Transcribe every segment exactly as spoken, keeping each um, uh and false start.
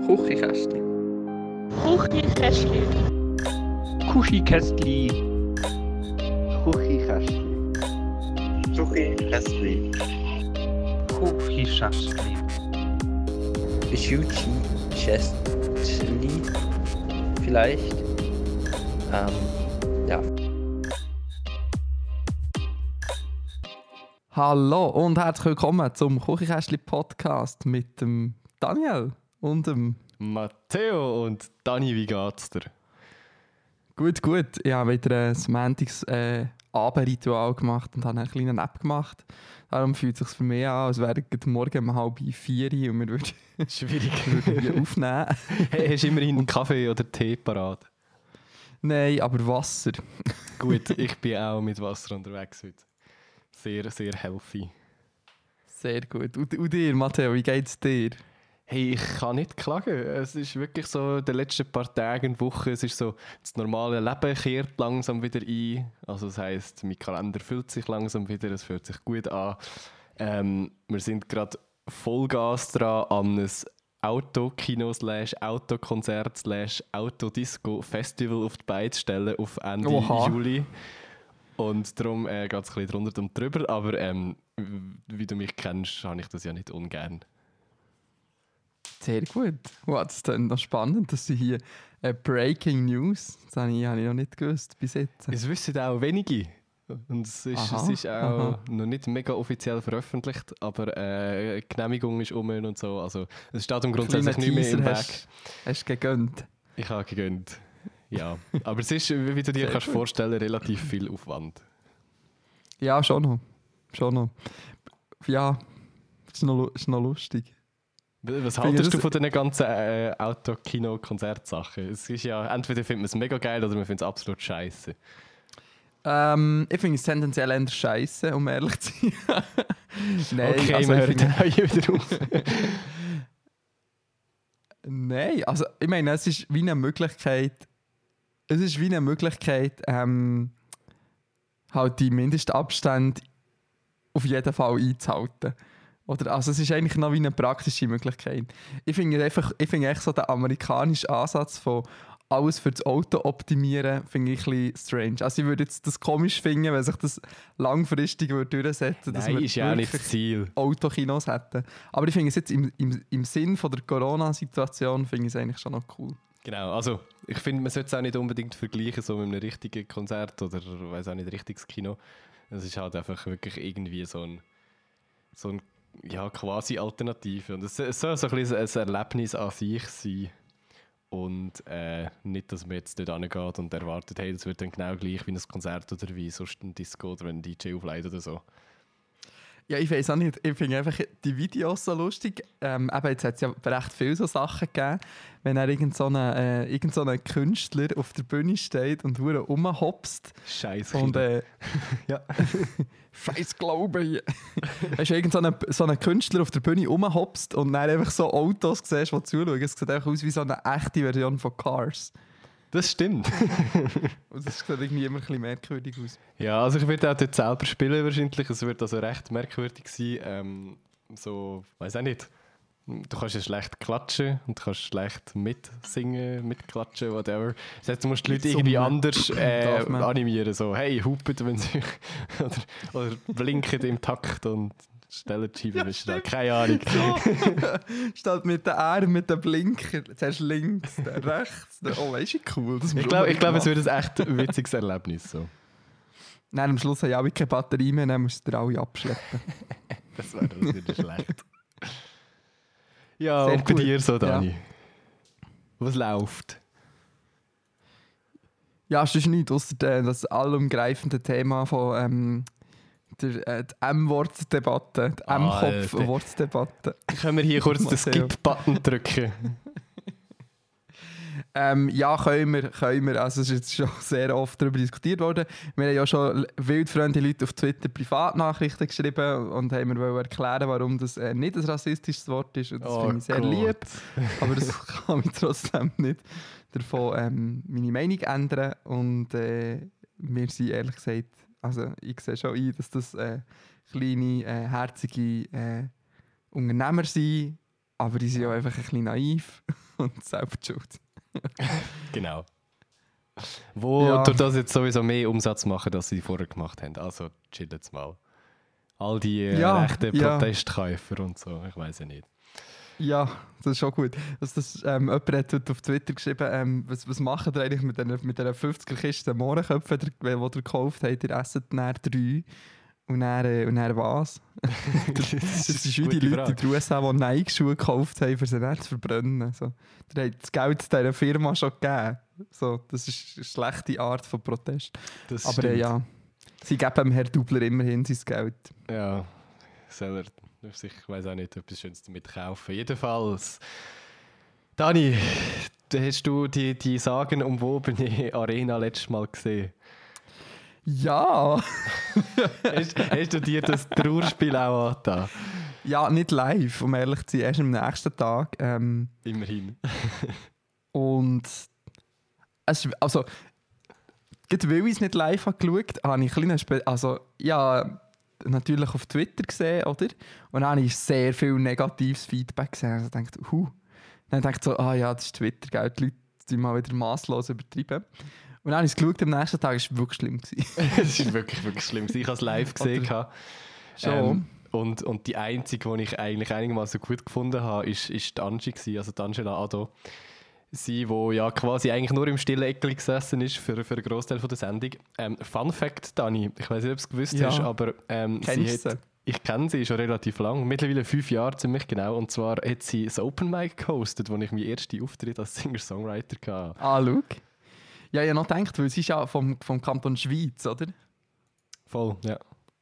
Küchenkästli. Küchenkästli. Küchenkästli. Küchenkästli. Küchenkästli. Küchenkästli. Küchenkästli. Vielleicht. Ähm, ja. Hallo und herzlich willkommen zum Küchenkästli-Podcast mit dem Daniel und dem Matteo und Dani, wie geht's dir? Gut, gut. Ich habe wieder ein Montags äh, Abendritual gemacht und habe einen kleinen Nap gemacht. Darum fühlt es sich für mich an, als wäre es morgen um halb vier und wir würden, Schwierig. würden hier aufnehmen. Hey, hast du immerhin einen Kaffee oder Tee parat? Nein, aber Wasser. Gut, ich bin auch mit Wasser unterwegs heute. Sehr, sehr healthy. Sehr gut. Und, und dir, Matteo, wie geht's dir? Hey, ich kann nicht klagen. Es ist wirklich so, in den letzten paar Tagen und Wochen, es ist so, das normale Leben kehrt langsam wieder ein. Also das heisst, mein Kalender füllt sich langsam wieder, es fühlt sich gut an. Ähm, wir sind gerade Vollgas dran an einem Autokino slash Autokonzert slash Autodisco-Festival auf die Beine zu stellen auf Ende Oha. Juli. Und darum äh, geht es ein bisschen drunter und drüber, aber ähm, wie du mich kennst, habe ich das ja nicht ungern. Sehr gut. Wow, das ist dann noch spannend, dass Sie hier äh, Breaking News, das habe ich, habe ich noch nicht gewusst bis jetzt. Es wissen auch wenige. Und es ist, Aha, es ist auch aha. noch nicht mega offiziell veröffentlicht, aber äh, Genehmigung ist um und so. Also es steht um grundsätzlich nicht mehr im Weg. Hast, hast du gegönnt? Ich habe gegönnt. Ja, aber es ist, wie du dir Sehr kannst gut. vorstellen, relativ viel Aufwand. Ja, schon noch. Schon noch. Ja, ist noch, lu- ist noch lustig. Was Finde haltest du das- von diesen ganzen äh, Autokino-Konzertsachen? Es ist ja, entweder findet man es mega geil oder man findet es absolut scheiße. Ähm, ich finde es tendenziell eher scheiße, um ehrlich zu sein. Nein, Okay, also wir ich hören finde- dann auch wieder auf. Nein, also ich meine, es ist wie eine Möglichkeit, es ist wie eine Möglichkeit, ähm, halt die Mindestabstände auf jeden Fall einzuhalten. Oder, also es ist eigentlich noch wie eine praktische Möglichkeit. Ich finde einfach, ich finde echt so den amerikanischen Ansatz von alles für das Auto optimieren, finde ich ein bisschen strange. Also ich würde jetzt das komisch finden, wenn sich das langfristig würde durchsetzen würde, dass Nein, wir ist ja auch nicht wirklich das Ziel. Autokinos hätten. Aber ich finde es jetzt im, im, im Sinn von der Corona-Situation finde ich es eigentlich schon noch cool. Genau, also ich finde, man sollte es auch nicht unbedingt vergleichen so mit einem richtigen Konzert oder weiß auch nicht, richtiges Kino. Es ist halt einfach wirklich irgendwie so ein, so ein ja, quasi Alternative. Und es es soll so ein bisschen ein Erlebnis an sich sein. Und äh, nicht, dass man jetzt dort hingeht und erwartet, hey, das wird dann genau gleich wie ein Konzert oder wie sonst ein Disco oder ein D J auflegt oder so. Ja, ich weiß auch nicht. Ich finde einfach die Videos so lustig. Ähm, eben, jetzt hat es ja recht viele so Sachen gegeben, wenn er irgend so ein äh, irgend so ein Künstler auf der Bühne steht und hure rumhopst. Scheiße. Und äh, Ja. Scheiß Glaube hier. Hast du irgend so einen, so einen Künstler auf der Bühne rumhopst und dann einfach so Autos siehst, die zuschauen. Es sieht einfach aus wie so eine echte Version von Cars. Das stimmt. Und das sieht irgendwie immer ein bisschen merkwürdig aus. Ja, also ich werde auch dort selber spielen wahrscheinlich. Es wird also recht merkwürdig sein. Ähm, so, weiß auch nicht. Du kannst ja schlecht klatschen und du kannst schlecht mitsingen, mitklatschen, whatever. Das heißt, du musst die Leute Mitsummen. irgendwie anders äh, Darf man. animieren. So, hey, hupet, wenn sie oder, oder blinken im Takt und stellen die Scheibe ja, da. Keine Ahnung. So. Statt mit den Armen, mit den Blinker. Zuerst links, dann rechts. Dann, oh, ist cool. Das Ich glaube, ich glaub, es wird ein echt witziges Erlebnis. So. Nein, am Schluss habe ich auch keine Batterie mehr, dann musst du dir alle abschleppen. Das wäre das wieder schlecht. Ja, Sehr und bei gut. dir so, Dani? Ja. Was läuft? Ja, es ist nichts, ausser äh, das allumgreifende Thema von ähm, der äh, die M-Wort-Debatte, die Alter. M-Kopf-Wort-Debatte. Können wir hier kurz den Matteo. Skip-Button drücken? Ähm, ja, können wir, können wir. Also es ist jetzt schon sehr oft darüber diskutiert worden. Wir haben ja schon wildfremde Leute auf Twitter Privatnachrichten geschrieben und haben mir wollen erklären, warum das äh, nicht ein rassistisches Wort ist. Und das Oh finde ich sehr Gott. lieb. Aber das kann mich trotzdem nicht davon ähm, meine Meinung ändern. Und äh, wir sind ehrlich gesagt, also ich sehe schon ein, dass das äh, kleine, äh, herzige äh, Unternehmer sind, aber die sind ja einfach ein bisschen naiv und selber schuld. Genau. Wo Ja. tut das jetzt sowieso mehr Umsatz machen, als sie vorher gemacht haben. Also chill jetzt mal. All die äh, Ja, rechten ja. Protestkäufer und so, ich weiß ja nicht. Ja, das ist schon gut. Also das, ähm, jemand hat heute auf Twitter geschrieben, ähm, was, was machen ihr eigentlich mit diesen mit diesen fünfziger-Kisten Mohrenköpfen, die ihr die ihr gekauft habt? Ihr esst dann drei und dann, äh, und dann was? das das ist wie die Leute in den U S A, die Nike-Schuhe gekauft haben, um sie dann zu verbrennen. So. Die haben das Geld dieser Firma schon gegeben. So, das ist eine schlechte Art von Protest. Das Aber äh, stimmt. ja, sie geben dem Herrn Dubler immerhin sein Geld. Ja, soll er sich, ich weiß auch nicht, etwas Schönes damit kaufen. Jedenfalls, Dani, da hast du die, die sagenumwobene Arena letztes Mal gesehen. Ja! Hast, hast du dir das Trauerspiel auch angetan? Ja, nicht live, um ehrlich zu sein, erst am nächsten Tag. Ähm, Immerhin. und es, ist- also, gerade weil ich es nicht live habe geschaut habe, ich ein kleines Spe- also, ja, natürlich auf Twitter gesehen, oder? Und dann habe ich sehr viel negatives Feedback gesehen. Also ich dachte, huh. Dann dachte ich so, ah ja, das ist Twitter, gell? Die Leute die mal wieder masslos übertrieben. Und dann habe ich es geschaut, am nächsten Tag war es wirklich schlimm gewesen. Es ist wirklich, wirklich schlimm. Ich habe es live gesehen. Oder- Schon. Ähm, und, und die einzige, die ich eigentlich einigermaßen gut gefunden habe, ist, ist die Angie gewesen, also die Angela Ado. Sie, die ja quasi eigentlich nur im stillen Eckli gesessen ist für, für einen Großteil von der Sendung. Ähm, Fun Fact, Dani, ich weiß nicht, ob du es gewusst Ja. hast, aber ähm, sie Kennst du hat, sie? ich kenne sie schon relativ lang, mittlerweile fünf Jahre ziemlich genau. Und zwar hat sie das Open Mic gehostet, wo ich meinen ersten Auftritt als Singer-Songwriter hatte. Ah, schau. Ja, ich habe noch gedacht, weil sie ist ja vom, vom Kanton Schweiz, oder? Voll, ja.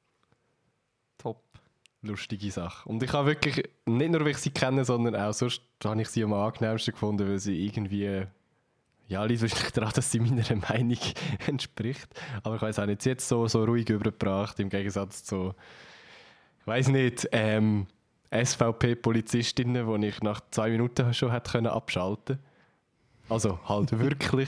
Top. Lustige Sache. Und ich habe wirklich, nicht nur, weil ich sie kenne, sondern auch sonst habe ich sie am angenehmsten gefunden, weil sie irgendwie, ja, liegt wahrscheinlich daran, dass sie meiner Meinung entspricht. Aber ich weiß auch nicht, sie hat es so, so ruhig übergebracht, im Gegensatz zu, ich weiß nicht, ähm, S V P-Polizistinnen, die ich nach zwei Minuten schon hätte können abschalten. Also halt wirklich.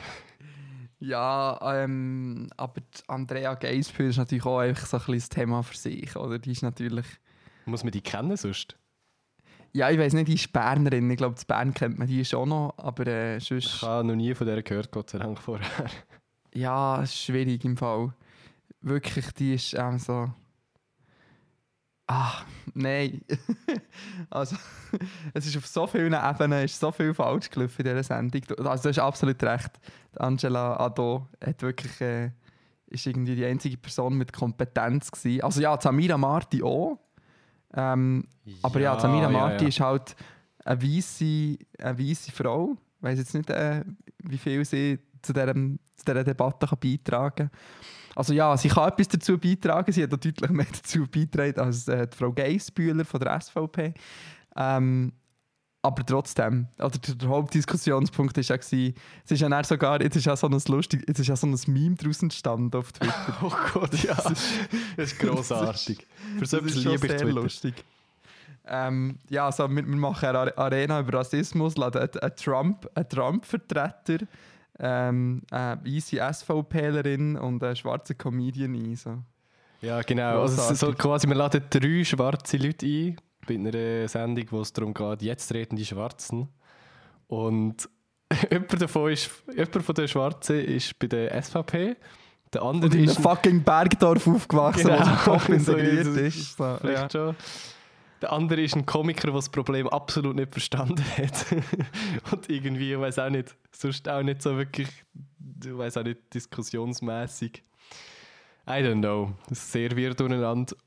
Ja, ähm, aber die Andrea Geisbühl ist natürlich auch einfach so ein bisschen das Thema für sich, oder? Die ist natürlich... Muss man die kennen sonst? Ja, ich weiss nicht, die ist Bernerin. Ich glaube, in Bern kennt man die schon noch, aber äh, Ich sonst... habe noch nie von der gehört, Gott sei Dank vorher. Ja, es ist schwierig im Fall. Wirklich, die ist ähm, so... Ah, nein. Also, es ist auf so vielen Ebenen ist so viel falsch gelaufen in dieser Sendung. Du- Also, du hast absolut recht. Die Angela Ado hat wirklich, äh, ist irgendwie die einzige Person mit Kompetenz gewesen. Also ja, Samira Marti auch. Ähm, aber ja, Samira Marti ja. ist halt eine weisse, eine weisse Frau. Ich weiss jetzt nicht, äh, wie viel sie zu dieser, zu dieser Debatte kann beitragen kann. Also ja, sie kann etwas dazu beitragen. Sie hat auch deutlich mehr dazu beitragen als äh, die Frau Geisbühler von der S V P. Ähm, aber trotzdem, oder der, der Hauptdiskussionspunkt war ja, gewesen, es ist ja dann sogar, jetzt ist ja so ein lustig, jetzt ist ja so ein Meme daraus entstanden auf Twitter. Oh Gott, ja. Das ist, Das ist grossartig. Für so das etwas ist schon liebe ich sehr Twitter. lustig. Ähm, ja, also wir, wir machen eine Are- Arena über Rassismus, laden einen, einen Trump, einen Trump-Vertreter, ähm, eine weisse SVPlerin und einen schwarzen Comedian ein. So. Ja, genau. Also es ist so Grossartig. quasi, wir laden drei schwarze Leute ein bei einer Sendung, wo es darum geht, jetzt reden die Schwarzen. Und jemand davon ist, jemand von den Schwarzen ist bei der S V P. Der andere Und in einem ist fucking Bergdorf aufgewachsen, Genau. wo so top So integriert ist es. ist. So, vielleicht ja. schon. Der andere ist ein Komiker, der das Problem absolut nicht verstanden hat. Und irgendwie, ich weiß auch nicht, sonst auch nicht so wirklich, ich weiß auch nicht, diskussionsmäßig. I don't know. Das ist sehr wirr durcheinander.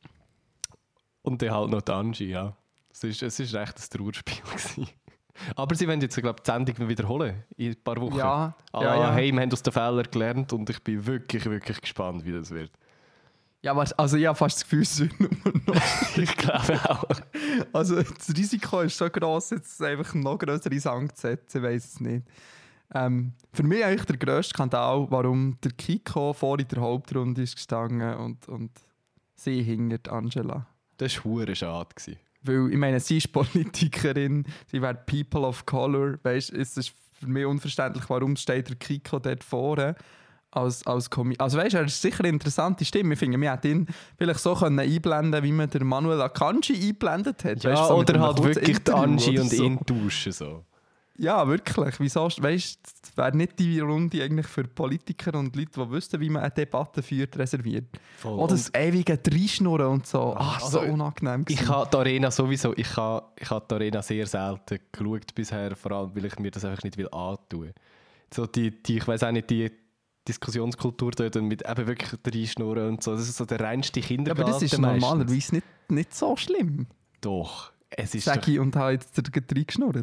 Und dann halt noch die Angie, ja. Es ist, es ist recht ein Trauerspiel gewesen. Aber sie wollen jetzt, glaube ich, die Sendung wiederholen in ein paar Wochen. Ja, Ah, ja, ja. hey, wir haben aus den Fehlern gelernt und ich bin wirklich, wirklich gespannt, wie das wird. Ja, was- also ich habe fast das Gefühl, es wird nur noch. Ich glaube auch. Also das Risiko ist so gross, jetzt einfach noch größere Sang zu setzen, ich weiß es nicht. Ähm, für mich eigentlich der grösste Skandal, warum der Kiko vor in der Hauptrunde ist gestanden und, und sie hingert Angela. Das war hure schade gewesen. Weil, ich meine, sie ist Politikerin, sie wäre People of Color, weißt, es ist für mich unverständlich, warum steht der Kiko dort vorne. als, als Comedian. Also weißt du, er ist sicher eine interessante Stimme. Ich finde, wir hätten ihn vielleicht so können einblenden, wie man der Manuel Akanji eingeblendet hat. Ja, weißt, so oder einem halt kurzen wirklich die Interview Angie oder und so. ihn tauschen. So. Ja, wirklich. Wieso? Weißt du, das wäre nicht die Runde eigentlich für Politiker und Leute, die wüssten, wie man eine Debatte führt, reserviert. Voll. Oder das ewige Dreischnurren und so. Ach, Also, so unangenehm. Ich gewesen. habe die Arena sowieso, ich habe, ich habe die Arena sehr selten geschaut bisher, vor allem, weil ich mir das einfach nicht will antun. So die, die, ich weiß auch nicht, die Diskussionskultur dort und mit eben wirklich Dreischnurren und so, das ist so der reinste Ja, Kindergarten. aber das ist meistens. normalerweise nicht, nicht so schlimm. Doch. Es ist Sag ich und habe jetzt reingeschnurrt.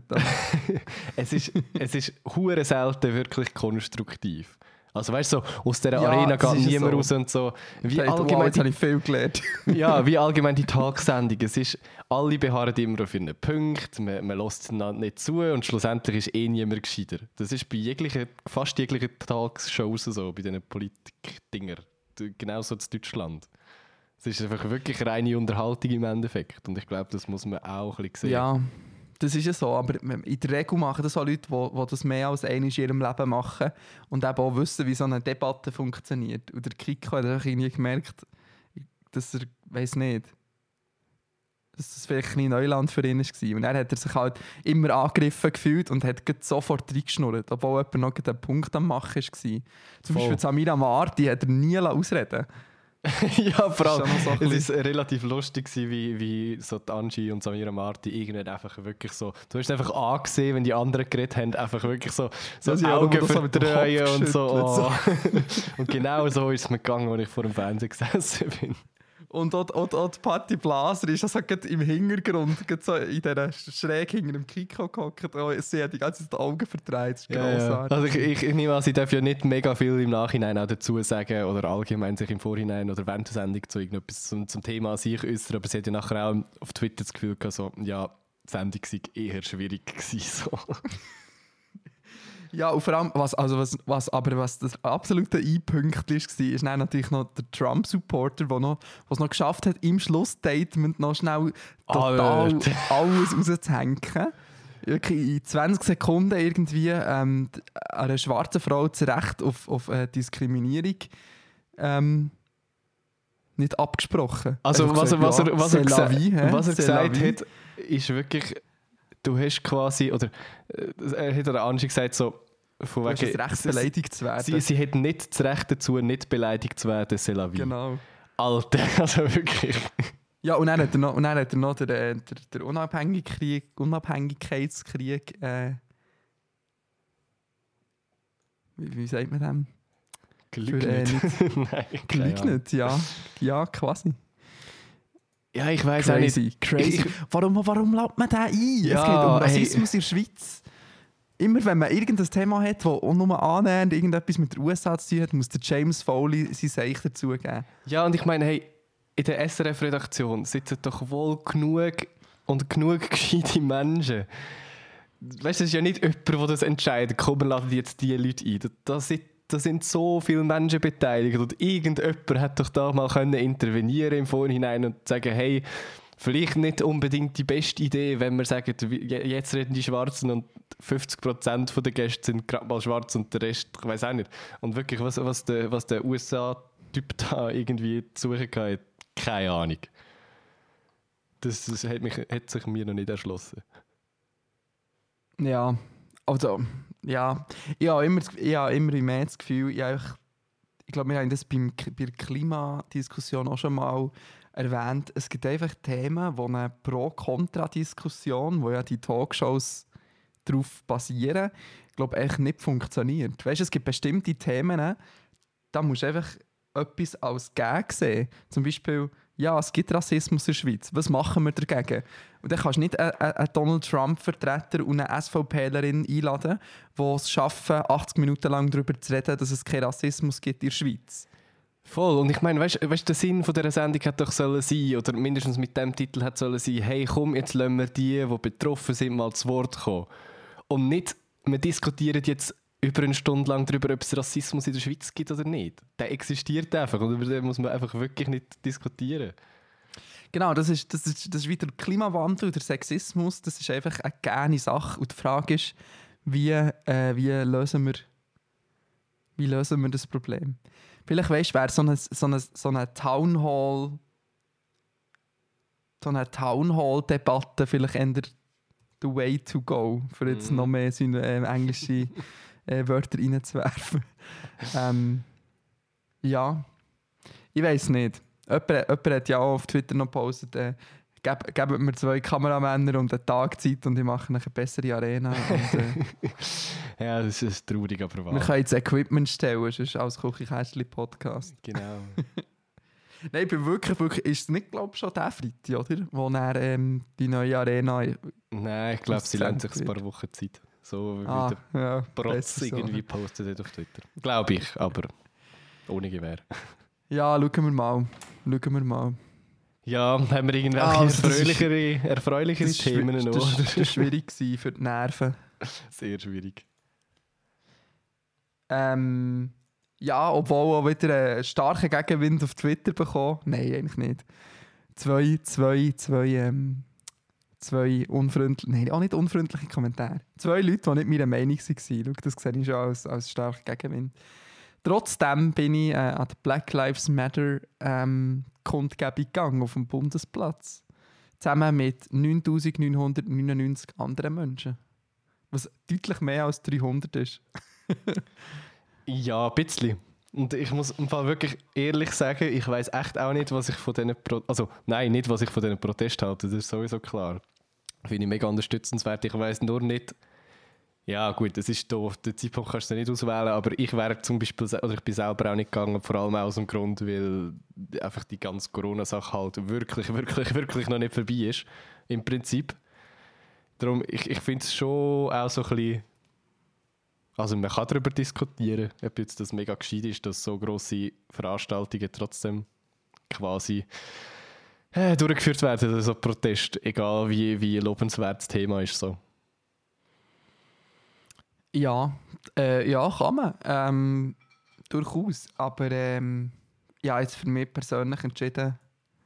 es ist, es ist hure selten wirklich konstruktiv. Also weißt du, so, aus dieser Ja, Arena das geht ist niemand so. raus und so. Wie Hey, wow, allgemein, jetzt habe ich viel gelernt. die, ja, wie allgemein die Tagsendung. Es ist, alle beharren immer auf ihren Punkt, man, man lässt einander nicht zu und schlussendlich ist eh niemand gescheiter. Das ist bei jeglichen, fast jeglichen Talkshows so, bei diesen Politikdingern. Genauso in Deutschland. Es ist einfach wirklich reine Unterhaltung im Endeffekt. Und ich glaube, das muss man auch ein bisschen sehen. Ja, das ist ja so. Aber in der Regel machen das auch Leute, die, die das mehr als einmal in ihrem Leben machen und eben auch wissen, wie so eine Debatte funktioniert. Und der Kiko hat einfach irgendwie gemerkt, dass er, weiss nicht, dass das vielleicht ein Neuland für ihn war. Und dann hat er sich halt immer angegriffen gefühlt und hat gleich sofort reingeschnurrt, obwohl jemand noch einen Punkt am Machen war. Zum Voll. Beispiel Samira Marti hat er nie ausreden Ja, vor allem, Das ist schon noch so ein es war relativ lustig, gewesen, wie, wie so die Angie und Samira Marti irgendwann einfach wirklich so, du hast einfach angesehen, wenn die anderen geredet haben, einfach wirklich so, so Ja, die sie haben Augen nur so mit dem Kopf verdrehen und so. geschüttelt, Oh. Und genau so ist es mir gegangen, als ich vor dem Fernseher gesessen bin. Und auch, auch, auch die Patti Blaser ist also gerade im Hintergrund, gerade so in dieser schräg hinter dem Kiko gehockt. Oh, sie hat die ganze Zeit die Augen verdreht. Das ist Ja, ja. grossartig. Also ich, ich, ich nehme an, sie darf ja nicht mega viel im Nachhinein auch dazu sagen oder allgemein sich im Vorhinein oder während der Sendung zu irgendetwas zum, zum Thema an sich äußern, aber sie hat ja nachher auch auf Twitter das Gefühl gehabt, so, ja, die Sendung sei eher schwierig gewesen. So. Ja, und vor allem, was, also was, was, aber was das absolute I-Punkt war, ist dann natürlich noch der Trump-Supporter, der noch, was noch geschafft hat, im Schlussstatement noch schnell total Alter. alles rauszuhängen. Wirklich in zwanzig Sekunden irgendwie ähm, einer schwarzen Frau zu Recht auf, auf äh, Diskriminierung ähm, nicht abgesprochen. Also Einfach was er, was gesagt, er, was ja, er, c'est la gesa- vie, hä? was er C'est la gesagt vie. hat, ist wirklich, du hast quasi, oder äh, er hat der Angie gesagt, so, von Du hast wegen, das Recht, beleidigt zu werden. sie, sie hat nicht das Recht dazu, nicht beleidigt zu werden, c'est la vie. Genau. Alter, also wirklich. Ja, und dann hat er noch, und dann hat er noch den, äh, der, der Unabhängigkrieg, Unabhängigkeitskrieg. Äh, wie, wie sagt man dem? Gelügnet. Für, äh, Nein, keine Ahnung. Geleugnet, ja. Ja, quasi. Ja, ich weiß auch Crazy. nicht. Crazy. Ich, Warum, warum lädt man den ein? Ja, es geht um hey. Rassismus in der Schweiz. Immer wenn man irgendein Thema hat, das auch nur annähernd irgendetwas mit den U S A zu tun hat, muss der James Foley sein Seich dazugeben. ja, und ich meine, hey, in der S R F-Redaktion sitzen doch wohl genug und genug gescheite Menschen. Weißt du, das ist ja nicht jemand, der das entscheidet. Komm, wir laden jetzt diese Leute ein. Da, da, sind, da sind so viele Menschen beteiligt und irgendjemand hat doch da mal können intervenieren im Vorhinein und sagen, hey, vielleicht nicht unbedingt die beste Idee, wenn wir sagen, wie- je- jetzt reden die Schwarzen und fünfzig Prozent der Gäste sind gerade mal schwarz und der Rest, ich weiß auch nicht. Und wirklich, was, was der, was der U S A-Typ da irgendwie zu suchen hatte, keine Ahnung. Das, das hat, mich, hat sich mir noch nicht erschlossen. Ja, also, ja. Ich habe immer, ich habe immer mehr das Gefühl, ich, habe einfach- ich glaube, wir haben das beim, bei der Klimadiskussion auch schon mal erwähnt. Es gibt einfach Themen, wo eine Pro-Kontra-Diskussion, wo ja die Talkshows darauf basieren, glaube ich, nicht funktioniert. Weißt du, es gibt bestimmte Themen, da musst du einfach etwas als Gag sehen. Zum Beispiel, ja, es gibt Rassismus in der Schweiz. Was machen wir dagegen? Und dann kannst du nicht einen, einen Donald Trump-Vertreter und eine SVPlerin einladen, die es schaffen, achtzig Minuten lang darüber zu reden, dass es keinen Rassismus gibt in der Schweiz. Voll. Und ich meine, weißt du, der Sinn von dieser Sendung hat doch sollen sein, oder mindestens mit dem Titel hat sollen sein, hey, komm, jetzt lassen wir die, die betroffen sind, mal zu Wort kommen. Und nicht, wir diskutieren jetzt über eine Stunde lang darüber, ob es Rassismus in der Schweiz gibt oder nicht. Der existiert einfach und über den muss man einfach wirklich nicht diskutieren. Genau, das ist, das ist, das ist wieder der Klimawandel, der Sexismus, das ist einfach eine gerne Sache. Und die Frage ist, wie, äh, wie lösen wir Wie lösen wir das Problem? Vielleicht weißt du, wäre so eine, so eine, so eine Town Hall, so eine Town Hall-Debatte vielleicht eher the way to go, für jetzt Mm. noch mehr seine äh, englische äh, Wörter reinzuwerfen. ähm, ja, ich weiß nicht. Jemand, jemand hat ja auch auf Twitter noch gepostet, äh, geb, gebt mir zwei Kameramänner und eine Tagzeit und ich mache eine bessere Arena. Und, äh, Ja, das ist traurig, aber wahr. wir können jetzt Equipment stellen, sonst als Küchenkästchen-Podcast. Genau. Nein, ich bin wirklich, wirklich, ist es nicht, glaube ich, schon der Freitag, oder? Wo er ähm, die neue Arena... Nein, ich glaube, sie lassen sich ein wird. paar Wochen Zeit. So wie Ah, der ja, Protz besser so. irgendwie postet hat auf Twitter. Glaube ich, aber ohne Gewehr. Ja, schauen wir mal. Schauen wir mal. Ja, haben wir irgendwelche Ah, also das ist- erfreulichere, erfreulichere Das Themen war noch? das, oder? das war schwierig gewesen für die Nerven. Sehr schwierig. Ähm, ja, obwohl auch wieder einen starken Gegenwind auf Twitter bekommen. Nein, eigentlich nicht. Zwei, zwei, zwei, ähm, zwei unfreundliche, nein, auch nicht unfreundliche Kommentare. Zwei Leute, die nicht meiner Meinung waren. Schau, das sehe ich schon als, als starken Gegenwind. Trotzdem bin ich äh, an die Black Lives Matter ähm, Kundgebung gegangen auf dem Bundesplatz. Zusammen mit neuntausendneunhundertneunundneunzig anderen Menschen. Was deutlich mehr als dreihundert ist. Ja, ein bisschen. Und ich muss im Fall wirklich ehrlich sagen, ich weiß echt auch nicht, was ich von diesen Pro also nein, nicht, was ich von diesen Protesten halte, das ist sowieso klar. Finde ich mega unterstützenswert. Ich weiß nur nicht, ja gut, es ist doof, den Zeitpunkt kannst du nicht auswählen, aber ich wäre zum Beispiel, se- oder ich bin selber auch nicht gegangen, vor allem auch aus dem Grund, weil einfach die ganze Corona-Sache halt wirklich, wirklich, wirklich noch nicht vorbei ist, im Prinzip. Darum, ich, ich finde es schon auch so ein bisschen, also man kann darüber diskutieren, ob jetzt das mega gescheit ist, dass so grosse Veranstaltungen trotzdem quasi äh, durchgeführt werden, also Protest, egal wie, wie lobenswert das Thema ist. So. Ja, äh, ja, kann man. Ähm, durchaus. Aber ähm, ja, jetzt für mich persönlich entschieden,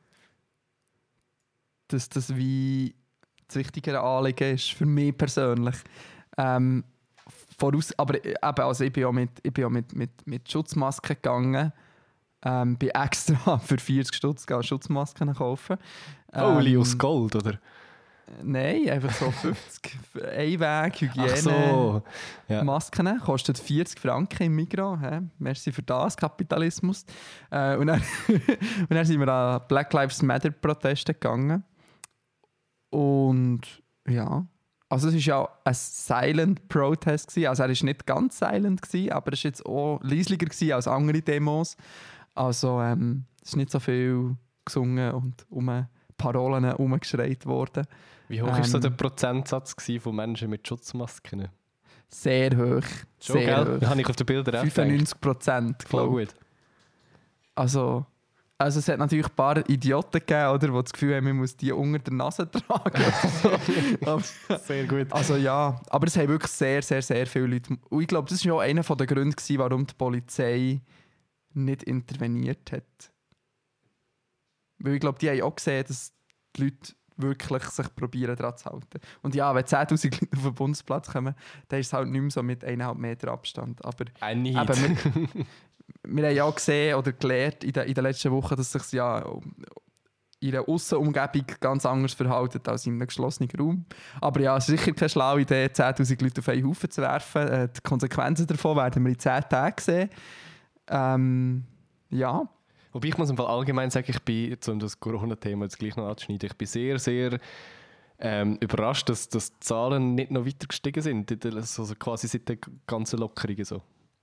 dass das wie das wichtigere Anliegen ist. Für mich persönlich. Ähm, voraus, aber eben, also ich bin auch mit, ich bin auch mit, mit, mit Schutzmasken gegangen. Ähm, bin extra für vierzig Stutz gegangen, Schutzmasken kaufen. Holy, Ähm, aus Gold, oder? Nein, einfach so fünfzig Einweg, Hygiene. Ach so. Ja. Masken kostet vierzig Franken im Migros. Hä? Merci für das, Kapitalismus. Äh, und, dann und dann sind wir an Black Lives Matter Proteste gegangen. Und ja, also es war ja ein Silent Protest gewesen. Also er war nicht ganz silent gewesen, aber es war jetzt auch leislicher gewesen als andere Demos. Also ähm, es ist nicht so viel gesungen und um Parolen herumgeschreit worden. Wie hoch war so Ähm, der Prozentsatz gewesen von Menschen mit Schutzmasken? Sehr hoch. Schon, sehr gell? hoch. Habe ich auf den Bildern auch gedacht. fünfundneunzig Prozent, Voll glaube ich. gut. Also, also es hat natürlich ein paar Idioten gegeben, oder, die das Gefühl haben, man muss die unter der Nase tragen. Aber- Sehr gut. also ja, aber es haben wirklich sehr, sehr, sehr viele Leute. Und ich glaube, das war auch einer der Gründe, gewesen, warum die Polizei nicht interveniert hat. Weil ich glaube, die haben auch gesehen, dass die Leute wirklich sich probieren, daran zu halten. Und ja, wenn zehntausend Leute auf den Bundesplatz kommen, dann ist es halt nicht mehr so mit eineinhalb Meter Abstand. Aber Ein Need. eben, wir, wir haben ja auch gesehen oder gelernt in den, in den letzten Wochen, dass sich ja in einer Aussenumgebung ganz anders verhalten als in einem geschlossenen Raum. Aber ja, es ist sicher keine schlaue Idee, zehntausend Leute auf einen Haufen zu werfen. Äh, die Konsequenzen davon werden wir in zehn Tagen sehen. Ähm, ja. Wobei ich muss im Fall allgemein sagen, ich bin, um das Corona-Thema jetzt gleich noch anzuschneiden, ich bin sehr, sehr ähm, überrascht, dass, dass die Zahlen nicht noch weiter gestiegen sind, also quasi seit der ganzen Lockerungen so.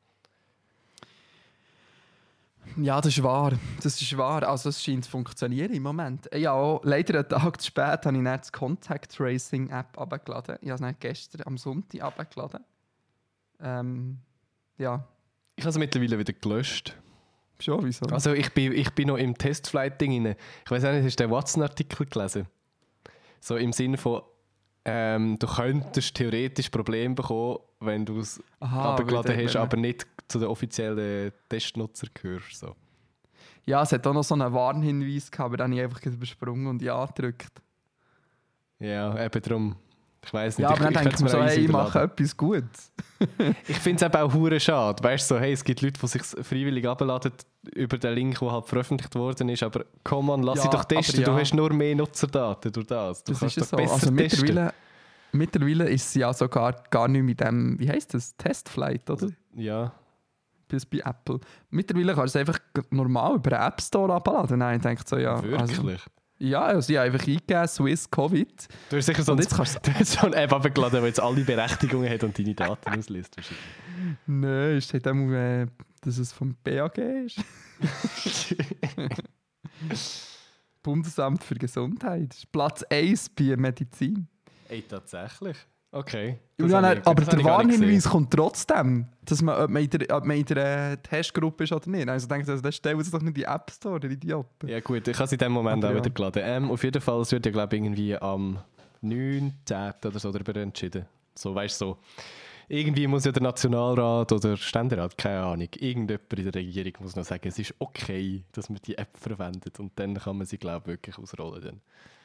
Ja, das ist wahr. Das ist wahr. Also es scheint zu funktionieren im Moment. Ja, auch leider einen Tag zu spät habe ich dann die Contact Tracing App abgeladen. Ich habe es dann gestern am Sonntag abgeladen. Ähm, ja, Ich habe es mittlerweile wieder gelöscht. schon, wieso? Also ich bin, ich bin noch im Testflight-Ding rein. Ich weiß nicht, hast du den Watson-Artikel gelesen? So im Sinne von, ähm, du könntest theoretisch Probleme bekommen, wenn du es Aha, abgeladen weil- hast, weil- aber nicht zu den offiziellen Testnutzern gehörst. So. Ja, es hat auch noch so einen Warnhinweis gehabt, aber den habe ich einfach übersprungen und Ja gedrückt. Ja, eben darum Ich weiss nicht. Ja, aber dann ich, ich denkt man so, hey, ich mache etwas Gutes. Ich finde es auch hure schade. Weißt du, so, hey, es gibt Leute, die sich freiwillig abladen über den Link, der halt veröffentlicht worden ist. Aber komm on, lass Ja, dich doch testen. aber ja. Du hast nur mehr Nutzerdaten durch das. Du Das kannst ist doch ja so. besser Also testen. mittlerweile, mittlerweile ist sie ja sogar gar nicht mit dem, wie heisst das, Testflight, oder? Ja. Bis bei Apple. Mittlerweile kannst du es einfach normal über den App Store abladen. Nein, ich denke so, ja. Wirklich? Also, ja, also ich habe einfach eingegeben, Swiss Covid. Du hast sicher so, Und ein, jetzt kannst du hast so eine App abgeladen, die jetzt alle Berechtigungen hat und deine Daten ausliest. Nein, es steht auch, äh, dass es vom B A G ist. Bundesamt für Gesundheit. Das ist Platz eins bei Medizin. Ey, tatsächlich? Okay. Ja, Das nein, habe ich- aber das der habe ich gar nicht Warnhinweis gesehen. kommt trotzdem, dass man, ob man in der, ob man in der äh, Testgruppe ist oder nicht. Also denkt, also, das stellen sie doch nicht in die App Store, der Idioten. Ja gut, ich habe es in dem Moment Aber auch ja. wieder geladen. Ähm, auf jeden Fall, es wird ja glaube ich irgendwie am neunzehnten oder so darüber entschieden. So, weißt du, so. Irgendwie muss ja der Nationalrat oder Ständerat, keine Ahnung, irgendjemand in der Regierung muss noch sagen, es ist okay, dass man die App verwendet und dann kann man sie glaube ich wirklich ausrollen. Dann.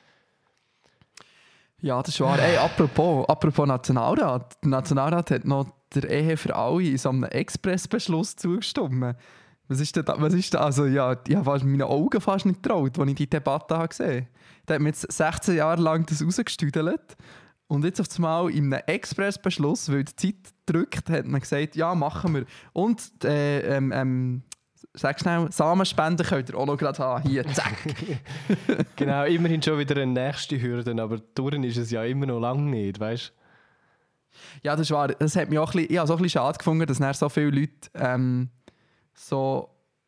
Ja, das ist wahr. Ey, apropos, apropos Nationalrat. Der Nationalrat hat noch der Ehe für alle in so einem Expressbeschluss zugestimmt. Was ist denn da? Was ist da? Also, ja, ich habe fast meinen Augen fast nicht getraut, als ich die Debatte habe gesehen habe. Da hat man jetzt sechzehn Jahre lang das rausgestüdelt. Und jetzt auf einmal in einem Expressbeschluss, weil die Zeit drückt, hat man gesagt, ja, machen wir. Und, äh, ähm, ähm, sag schnell, Samenspenden könnt ihr auch noch gerade haben. Hier, zack. Genau, immerhin schon wieder eine nächste Hürde, aber durch ist es ja immer noch lange nicht, weißt du? Ja, das war, das hat mich auch ein bisschen, ich habe es auch ein bisschen schade gefunden, dass dann so viele Leute ähm, so